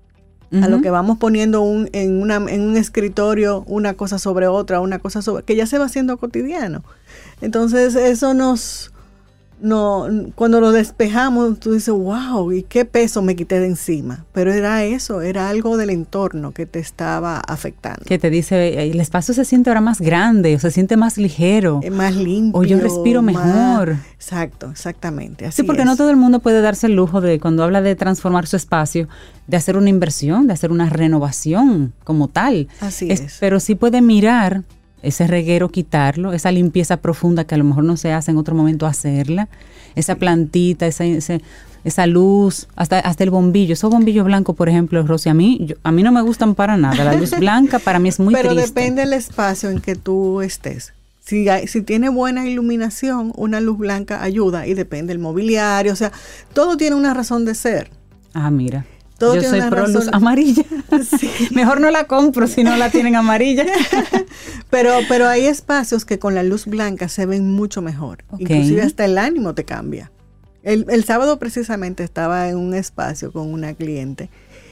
A lo Ujú. que vamos poniendo un, en, una, en un escritorio una cosa sobre otra, una cosa sobre, que ya se va haciendo cotidiano. Entonces eso nos, no, cuando lo despejamos, tú dices, wow, ¿y qué peso me quité de encima? Pero era eso, era algo del entorno que te estaba afectando. Que te dice, el espacio se siente ahora más grande, o se siente más ligero. Es más limpio. O yo respiro más- mejor. Exacto, exactamente. Así Sí, porque es. no todo el mundo puede darse el lujo de, cuando habla de transformar su espacio, de hacer una inversión, de hacer una renovación como tal. Así es. Pero sí puede mirar ese reguero, quitarlo, esa limpieza profunda que a lo mejor no se hace en otro momento, hacerla, esa plantita, esa, ese, esa luz, hasta, hasta el bombillo, esos bombillos blancos, por ejemplo, Rosy, a mí, yo- a mí no me gustan para nada, la luz blanca para mí es muy Pero triste. depende del espacio en que tú estés. Si, hay- si tiene buena iluminación, una luz blanca ayuda y depende del mobiliario. O sea, todo tiene una razón de ser. Ah, mira. Todo Yo tiene soy una pro luz razón. amarilla. Sí. Mejor no la compro si no la tienen amarilla. Pero, pero hay espacios que con la luz blanca se ven mucho mejor. Ok. Inclusive hasta el ánimo te cambia. El, el sábado precisamente estaba en un espacio con una cliente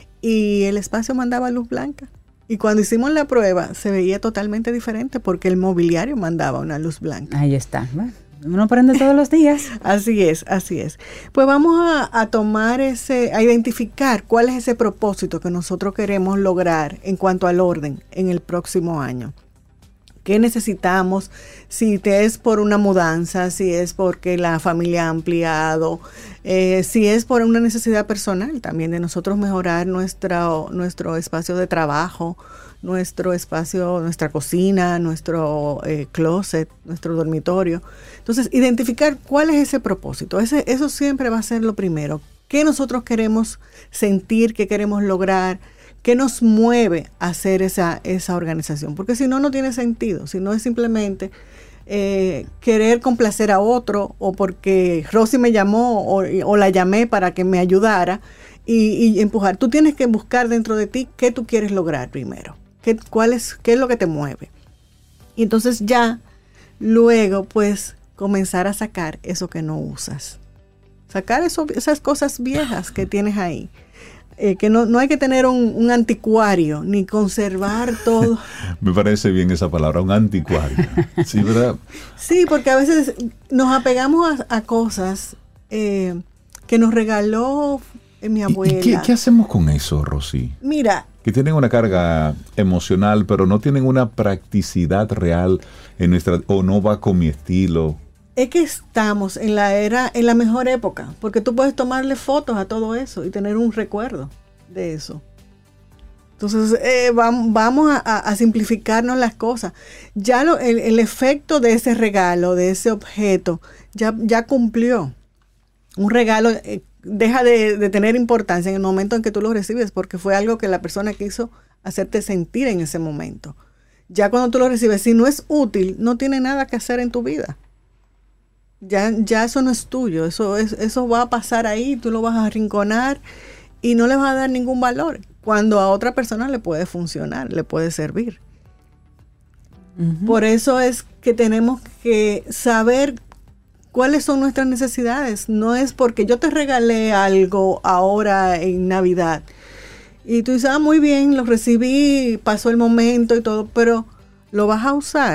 y el espacio mandaba luz blanca. Y cuando hicimos la prueba se veía totalmente diferente porque el mobiliario mandaba una luz blanca. Ahí está. Bueno, uno aprende todos los días. Así es, así es. Pues vamos a, a tomar ese, a identificar cuál es ese propósito que nosotros queremos lograr en cuanto al orden en el próximo año. ¿Qué necesitamos? Si te es por una mudanza, si es porque la familia ha ampliado, eh, si es por una necesidad personal también de nosotros mejorar nuestro, nuestro espacio de trabajo, nuestro espacio, nuestra cocina, nuestro eh, closet, nuestro dormitorio. Entonces, identificar cuál es ese propósito. Ese, eso siempre va a ser lo primero. ¿Qué nosotros queremos sentir, qué queremos lograr? ¿Qué nos mueve a hacer esa, esa organización? Porque si no, no tiene sentido. Si no es simplemente eh, querer complacer a otro o porque Rosy me llamó o, o la llamé para que me ayudara y, y empujar. Tú tienes que buscar dentro de ti qué tú quieres lograr primero. ¿Qué, cuál es, qué es lo que te mueve? Y entonces ya, luego, pues, comenzar a sacar eso que no usas. Sacar eso, esas cosas viejas que tienes ahí. Eh, que no, no hay que tener un, un anticuario, ni conservar todo. Me parece bien esa palabra, un anticuario. Sí, ¿verdad? Sí, porque a veces nos apegamos a, a cosas eh, que nos regaló eh, mi ¿Y, abuela. y qué, qué hacemos con eso, Rosy? Mira, Que tienen una carga emocional, pero no tienen una practicidad real en nuestra, o no va con mi estilo. es que estamos en la era, en la mejor época, porque tú puedes tomarle fotos a todo eso y tener un recuerdo de eso. Entonces, eh, vamos, vamos a, a simplificarnos las cosas. Ya lo, el, el efecto de ese regalo, de ese objeto, ya, ya cumplió. Un regalo eh, deja de, de tener importancia en el momento en que tú lo recibes, porque fue algo que la persona quiso hacerte sentir en ese momento. Ya cuando tú lo recibes, si no es útil, no tiene nada que hacer en tu vida. Ya, ya eso no es tuyo, eso, es, eso va a pasar ahí, tú lo vas a arrinconar y no le vas a dar ningún valor, cuando a otra persona le puede funcionar, le puede servir. Uh-huh. Por eso es que tenemos que saber cuáles son nuestras necesidades. No es porque yo te regalé algo ahora en Navidad y tú dices, ah, muy bien, lo recibí, pasó el momento y todo, pero ¿lo vas a usar?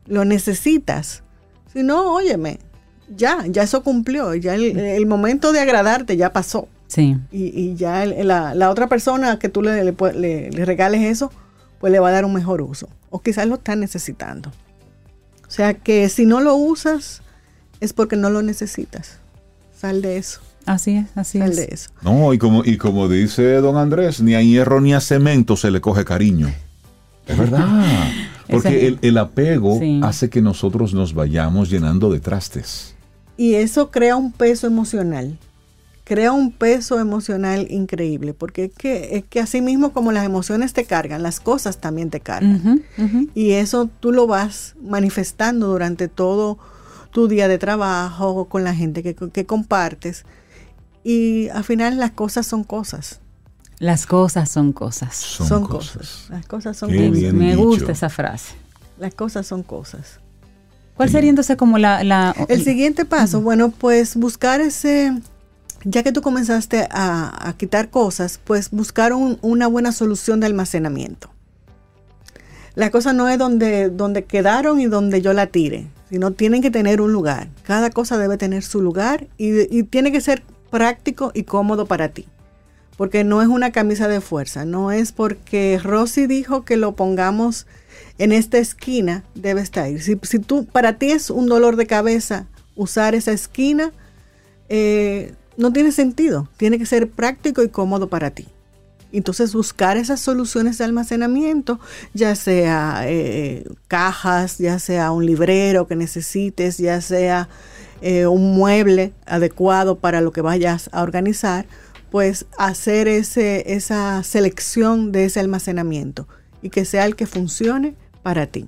lo necesitas. Si no, óyeme, ya, ya eso cumplió, ya el, el momento de agradarte ya pasó. Sí. Y, y ya el, la, la otra persona que tú le, le, le, le regales eso, pues le va a dar un mejor uso. O quizás lo están necesitando. O sea que si no lo usas, es porque no lo necesitas. Sal de eso. Así es, así Sal es. de eso. No, y como, y como dice don Andrés, ni a hierro ni a cemento se le coge cariño. Es verdad. Porque el, el apego sí. hace que nosotros nos vayamos llenando de trastes. Y eso crea un peso emocional. Crea un peso emocional increíble. Porque es que, es que así mismo como las emociones te cargan, las cosas también te cargan. Uh-huh, uh-huh. Y eso tú lo vas manifestando durante todo tu día de trabajo, con la gente que, que compartes. Y al final las cosas son cosas. Las cosas son cosas. Son, son cosas. cosas. Las cosas son Qué cosas. bien Me dicho. gusta esa frase. Las cosas son cosas. ¿Cuál sería entonces como la... la el siguiente paso? Uh-huh. Bueno, pues buscar ese... Ya que tú comenzaste a, a quitar cosas, pues buscar un, una buena solución de almacenamiento. La cosa no es donde, donde quedaron y donde yo la tire, sino tienen que tener un lugar. Cada cosa debe tener su lugar y, y tiene que ser práctico y cómodo para ti. Porque no es una camisa de fuerza, no es porque Rosy dijo que lo pongamos en esta esquina, debe estar ahí. Si, si tú, para ti es un dolor de cabeza usar esa esquina, eh, no tiene sentido. Tiene que ser práctico y cómodo para ti. Entonces buscar esas soluciones de almacenamiento, ya sea eh, cajas, ya sea un librero que necesites, ya sea eh, un mueble adecuado para lo que vayas a organizar, pues hacer ese, esa selección de ese almacenamiento y que sea el que funcione para ti.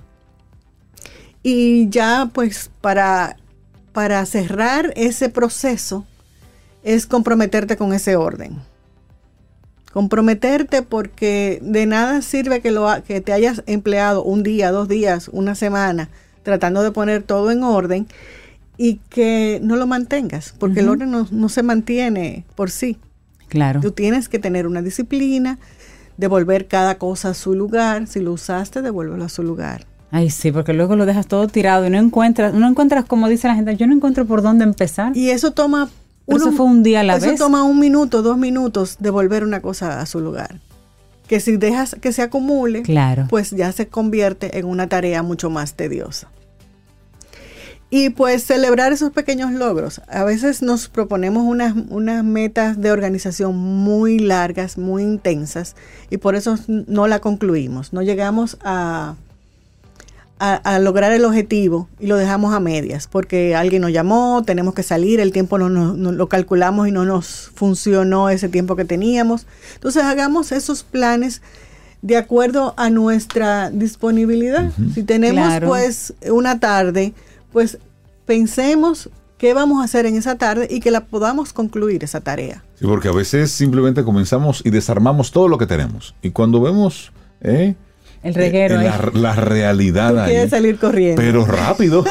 Y ya pues para, para cerrar ese proceso es comprometerte con ese orden. Comprometerte porque de nada sirve que, lo, que te hayas empleado un día, dos días, una semana tratando de poner todo en orden y que no lo mantengas, porque uh-huh. el orden no, no se mantiene por sí. Claro. Tú tienes que tener una disciplina, devolver cada cosa a su lugar. Si lo usaste, devuélvelo a su lugar. Ay, sí, porque luego lo dejas todo tirado y no encuentras, no encuentras, como dice la gente, yo no encuentro por dónde empezar. Y eso toma... Uno, eso fue un día a la eso vez. Eso toma un minuto, dos minutos devolver una cosa a su lugar. Que si dejas que se acumule, claro. pues ya se convierte en una tarea mucho más tediosa. Y pues celebrar esos pequeños logros. A veces nos proponemos unas, unas metas de organización muy largas, muy intensas, y por eso no la concluimos. No llegamos a, a, a lograr el objetivo y lo dejamos a medias, porque alguien nos llamó, tenemos que salir, el tiempo no, no, no lo calculamos y no nos funcionó ese tiempo que teníamos. Entonces hagamos esos planes de acuerdo a nuestra disponibilidad. Uh-huh. Si tenemos claro. pues una tarde, pues pensemos qué vamos a hacer en esa tarde y que la podamos concluir esa tarea. Sí, porque a veces simplemente comenzamos y desarmamos todo lo que tenemos. Y cuando vemos eh, el reguero, eh, la, la realidad ahí, quiere salir corriendo. Pero rápido.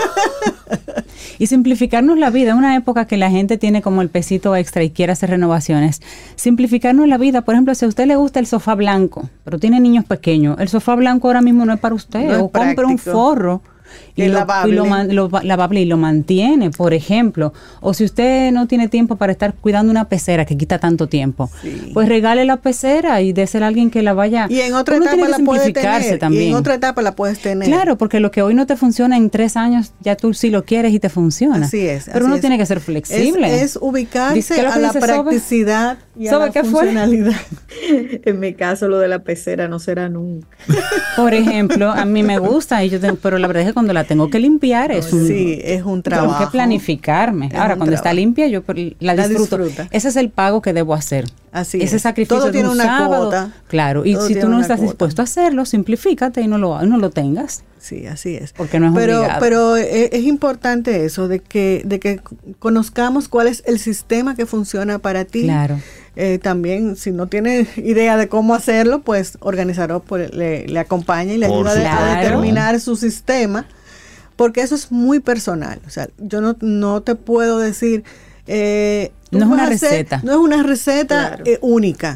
Y simplificarnos la vida. En una época que la gente tiene como el pesito extra y quiere hacer renovaciones. Simplificarnos la vida. Por ejemplo, si a usted le gusta el sofá blanco, pero tiene niños pequeños, el sofá blanco ahora mismo no es para usted. No o compre un forro. Y lo, lavable. Y lo, man, lo lavable y lo mantiene, por ejemplo. O si usted no tiene tiempo para estar cuidando una pecera que quita tanto tiempo, sí. pues regale la pecera y désela a alguien que la vaya. Y en otra etapa la puedes tener. También. Y en otra etapa la puedes tener. Claro, porque lo que hoy no te funciona en tres años, ya tú sí lo quieres y te funciona. Así es. Pero así uno es. tiene que ser flexible. Es, es ubicarse a la practicidad ¿Sobe? y a la ¿Qué funcionalidad. Fue? En mi caso, lo de la pecera no será nunca. Por ejemplo, a mí me gusta, y yo tengo, pero la verdad es que cuando la tengo que limpiar es un, sí, es un trabajo. Tengo que planificarme. Es Ahora, cuando trabajo. Está limpia, yo la, la disfruto. Disfruta. Ese es el pago que debo hacer. Así Ese es. sacrificio Todo de tiene un una sábado. Cuota. Claro, y Todo si tú no estás cuota. dispuesto a hacerlo, simplifícate y no lo, no lo tengas. Sí, así es. Porque no es pero, obligado. Pero es, es importante eso, de que, de que conozcamos cuál es el sistema que funciona para ti. Claro. Eh, también, si no tienes idea de cómo hacerlo, pues organizador pues, le, le acompaña y le Por ayuda claro. a determinar su sistema, porque eso es muy personal. O sea, yo no, no te puedo decir... Eh, no es una hacer, receta. No es una receta claro. eh, única.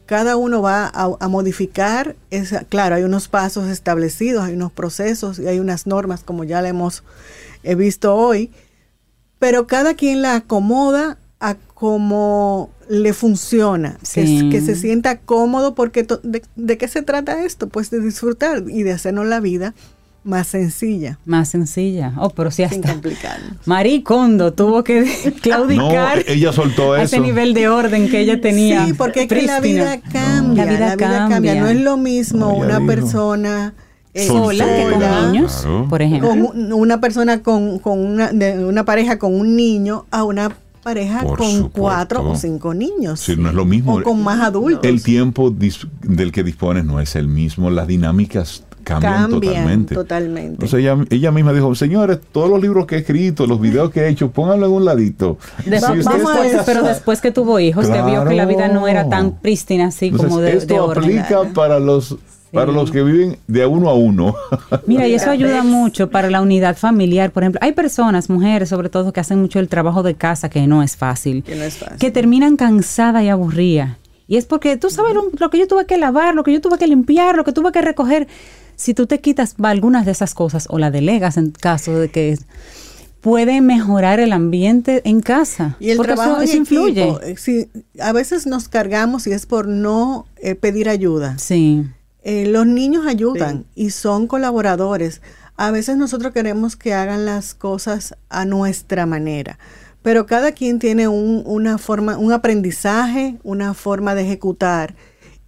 cada uno va a, a modificar, esa, claro, hay unos pasos establecidos, hay unos procesos y hay unas normas como ya le hemos he visto hoy, pero cada quien la acomoda a como le funciona, Sí. que, que se sienta cómodo, porque to, de, ¿de qué se trata esto? Pues de disfrutar y de hacernos la vida más sencilla. Más sencilla. Oh, pero sí Sin hasta complicarnos. Marie Kondo tuvo que claudicar No, ella soltó a eso. ese nivel de orden que ella tenía. Sí, porque es que la prístino. vida cambia, La vida cambia. No es lo mismo No, ella una dijo. persona eh, Sola que con Sola, niños, claro. por ejemplo. con un- una persona con, con una, de una pareja con un niño a una pareja Por con supuesto. cuatro o cinco niños. Sí, no es lo mismo. O con más adultos. El tiempo dis- del que dispones no es el mismo, las dinámicas cambian, Cambian totalmente. totalmente. Entonces ella, ella misma dijo, señores, todos los libros que he escrito, los videos que he hecho, pónganlo en un ladito. Después- Si usted vamos a está ver, pero casado- después que tuvo hijos, que vio que la vida no era tan prístina así Entonces, como de, esto de orden. aplica para los, para los que viven de a uno a uno. Mira, y eso ayuda mucho para la unidad familiar. Por ejemplo, hay personas, mujeres sobre todo, que hacen mucho el trabajo de casa, que no es fácil, Que no es fácil. que terminan cansadas y aburridas. Y es porque tú sabes lo, lo que yo tuve que lavar, lo que yo tuve que limpiar, lo que tuve que recoger. Si tú te quitas algunas de esas cosas o la delegas en caso de que puede mejorar el ambiente en casa. Y el porque trabajo eso, eso en influye. equipo, eh, sí, a veces nos cargamos y es por no eh, pedir ayuda. Sí. Eh, los niños ayudan y son colaboradores. A veces nosotros queremos que hagan las cosas a nuestra manera, pero cada quien tiene un, una forma, un aprendizaje, una forma de ejecutar,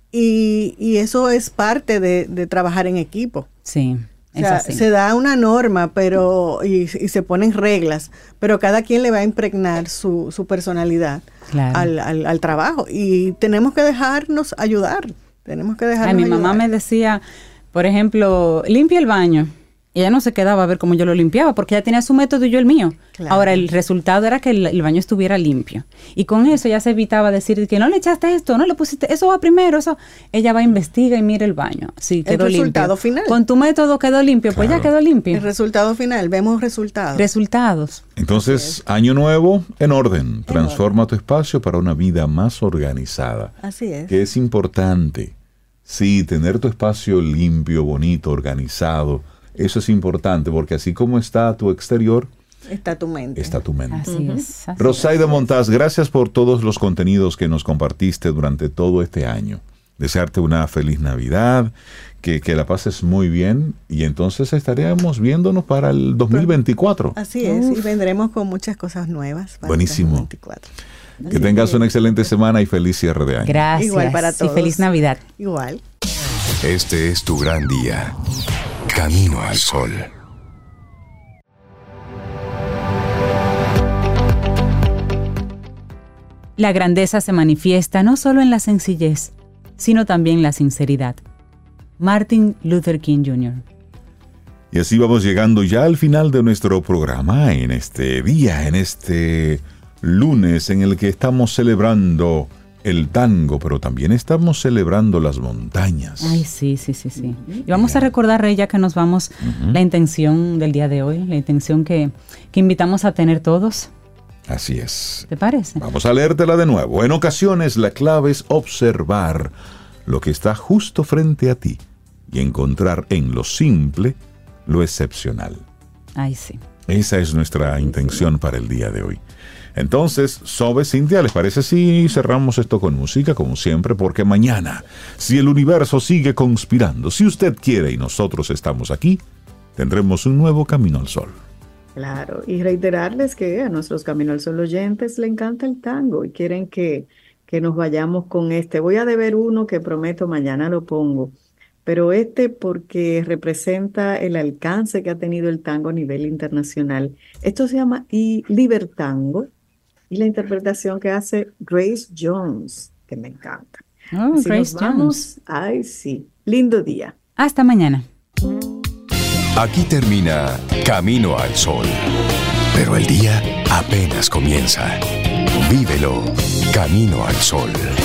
y, y eso es parte de, de trabajar en equipo. Sí, O es sea, así. se da una norma, pero y, y se ponen reglas, pero cada quien le va a impregnar su, su personalidad Claro. al, al, al trabajo, y tenemos que dejarnos ayudar. Tenemos que dejarnos Ay, mi mamá ayudar. me decía, por ejemplo, limpia el baño. Y ella no se quedaba a ver cómo yo lo limpiaba, porque ella tenía su método y yo el mío. Claro. Ahora, el resultado era que el, el baño estuviera limpio. Y con eso ya se evitaba decir que no le echaste esto, no le pusiste, eso va primero, eso. Ella va, investiga y mira el baño. Sí, El quedó resultado limpio. final. Con tu método quedó limpio, pues ya Claro. quedó El limpio. resultado final, vemos resultados. Resultados. Entonces, año nuevo en orden. Transforma tu espacio para una vida más organizada. Así es. Que es importante. Sí, tener tu espacio limpio, bonito, organizado. Eso es importante porque así como está tu exterior, Está tu mente. está tu mente. Así es. así Rosaida Montaz, gracias por todos los contenidos que nos compartiste durante todo este año. Desearte una feliz Navidad, que, que la pases muy bien y entonces estaremos viéndonos para el dos mil veinticuatro. Así es, y vendremos con muchas cosas nuevas. para Buenísimo. el dos mil veinticuatro. Que tengas una excelente semana y feliz cierre de año. Gracias. Igual para Y todos. feliz Navidad. Igual. Este es tu gran día. Camino al sol. La grandeza se manifiesta no solo en la sencillez, sino también en la sinceridad. Martin Luther King junior Y así vamos llegando ya al final de nuestro programa en este día, en este lunes en el que estamos celebrando el tango, pero también estamos celebrando las montañas. Ay, sí, sí, sí, sí. Y vamos a recordar, Rey, ya que nos vamos, la intención del día de hoy, la intención que, que invitamos a tener todos. Así es. ¿Te parece? Vamos a leértela de nuevo. En ocasiones la clave es observar lo que está justo frente a ti y encontrar en lo simple lo excepcional. Ay, sí. Esa es nuestra intención para el día de hoy. Entonces, Sobe, Cintia, ¿les parece si cerramos esto con música, como siempre? Porque mañana, si el universo sigue conspirando, si usted quiere y nosotros estamos aquí, tendremos un nuevo Camino al Sol. Claro, y reiterarles que a nuestros Camino al Sol oyentes le encanta el tango y quieren que, que nos vayamos con este. Voy a deber uno que prometo mañana lo pongo, pero este porque representa el alcance que ha tenido el tango a nivel internacional. Esto se llama y Libertango y la interpretación que hace Grace Jones, que me encanta. Oh, Así Grace nos vamos. Ay, sí. Lindo día. Hasta mañana. Aquí termina Camino al Sol. Pero el día apenas comienza. Vívelo Camino al Sol.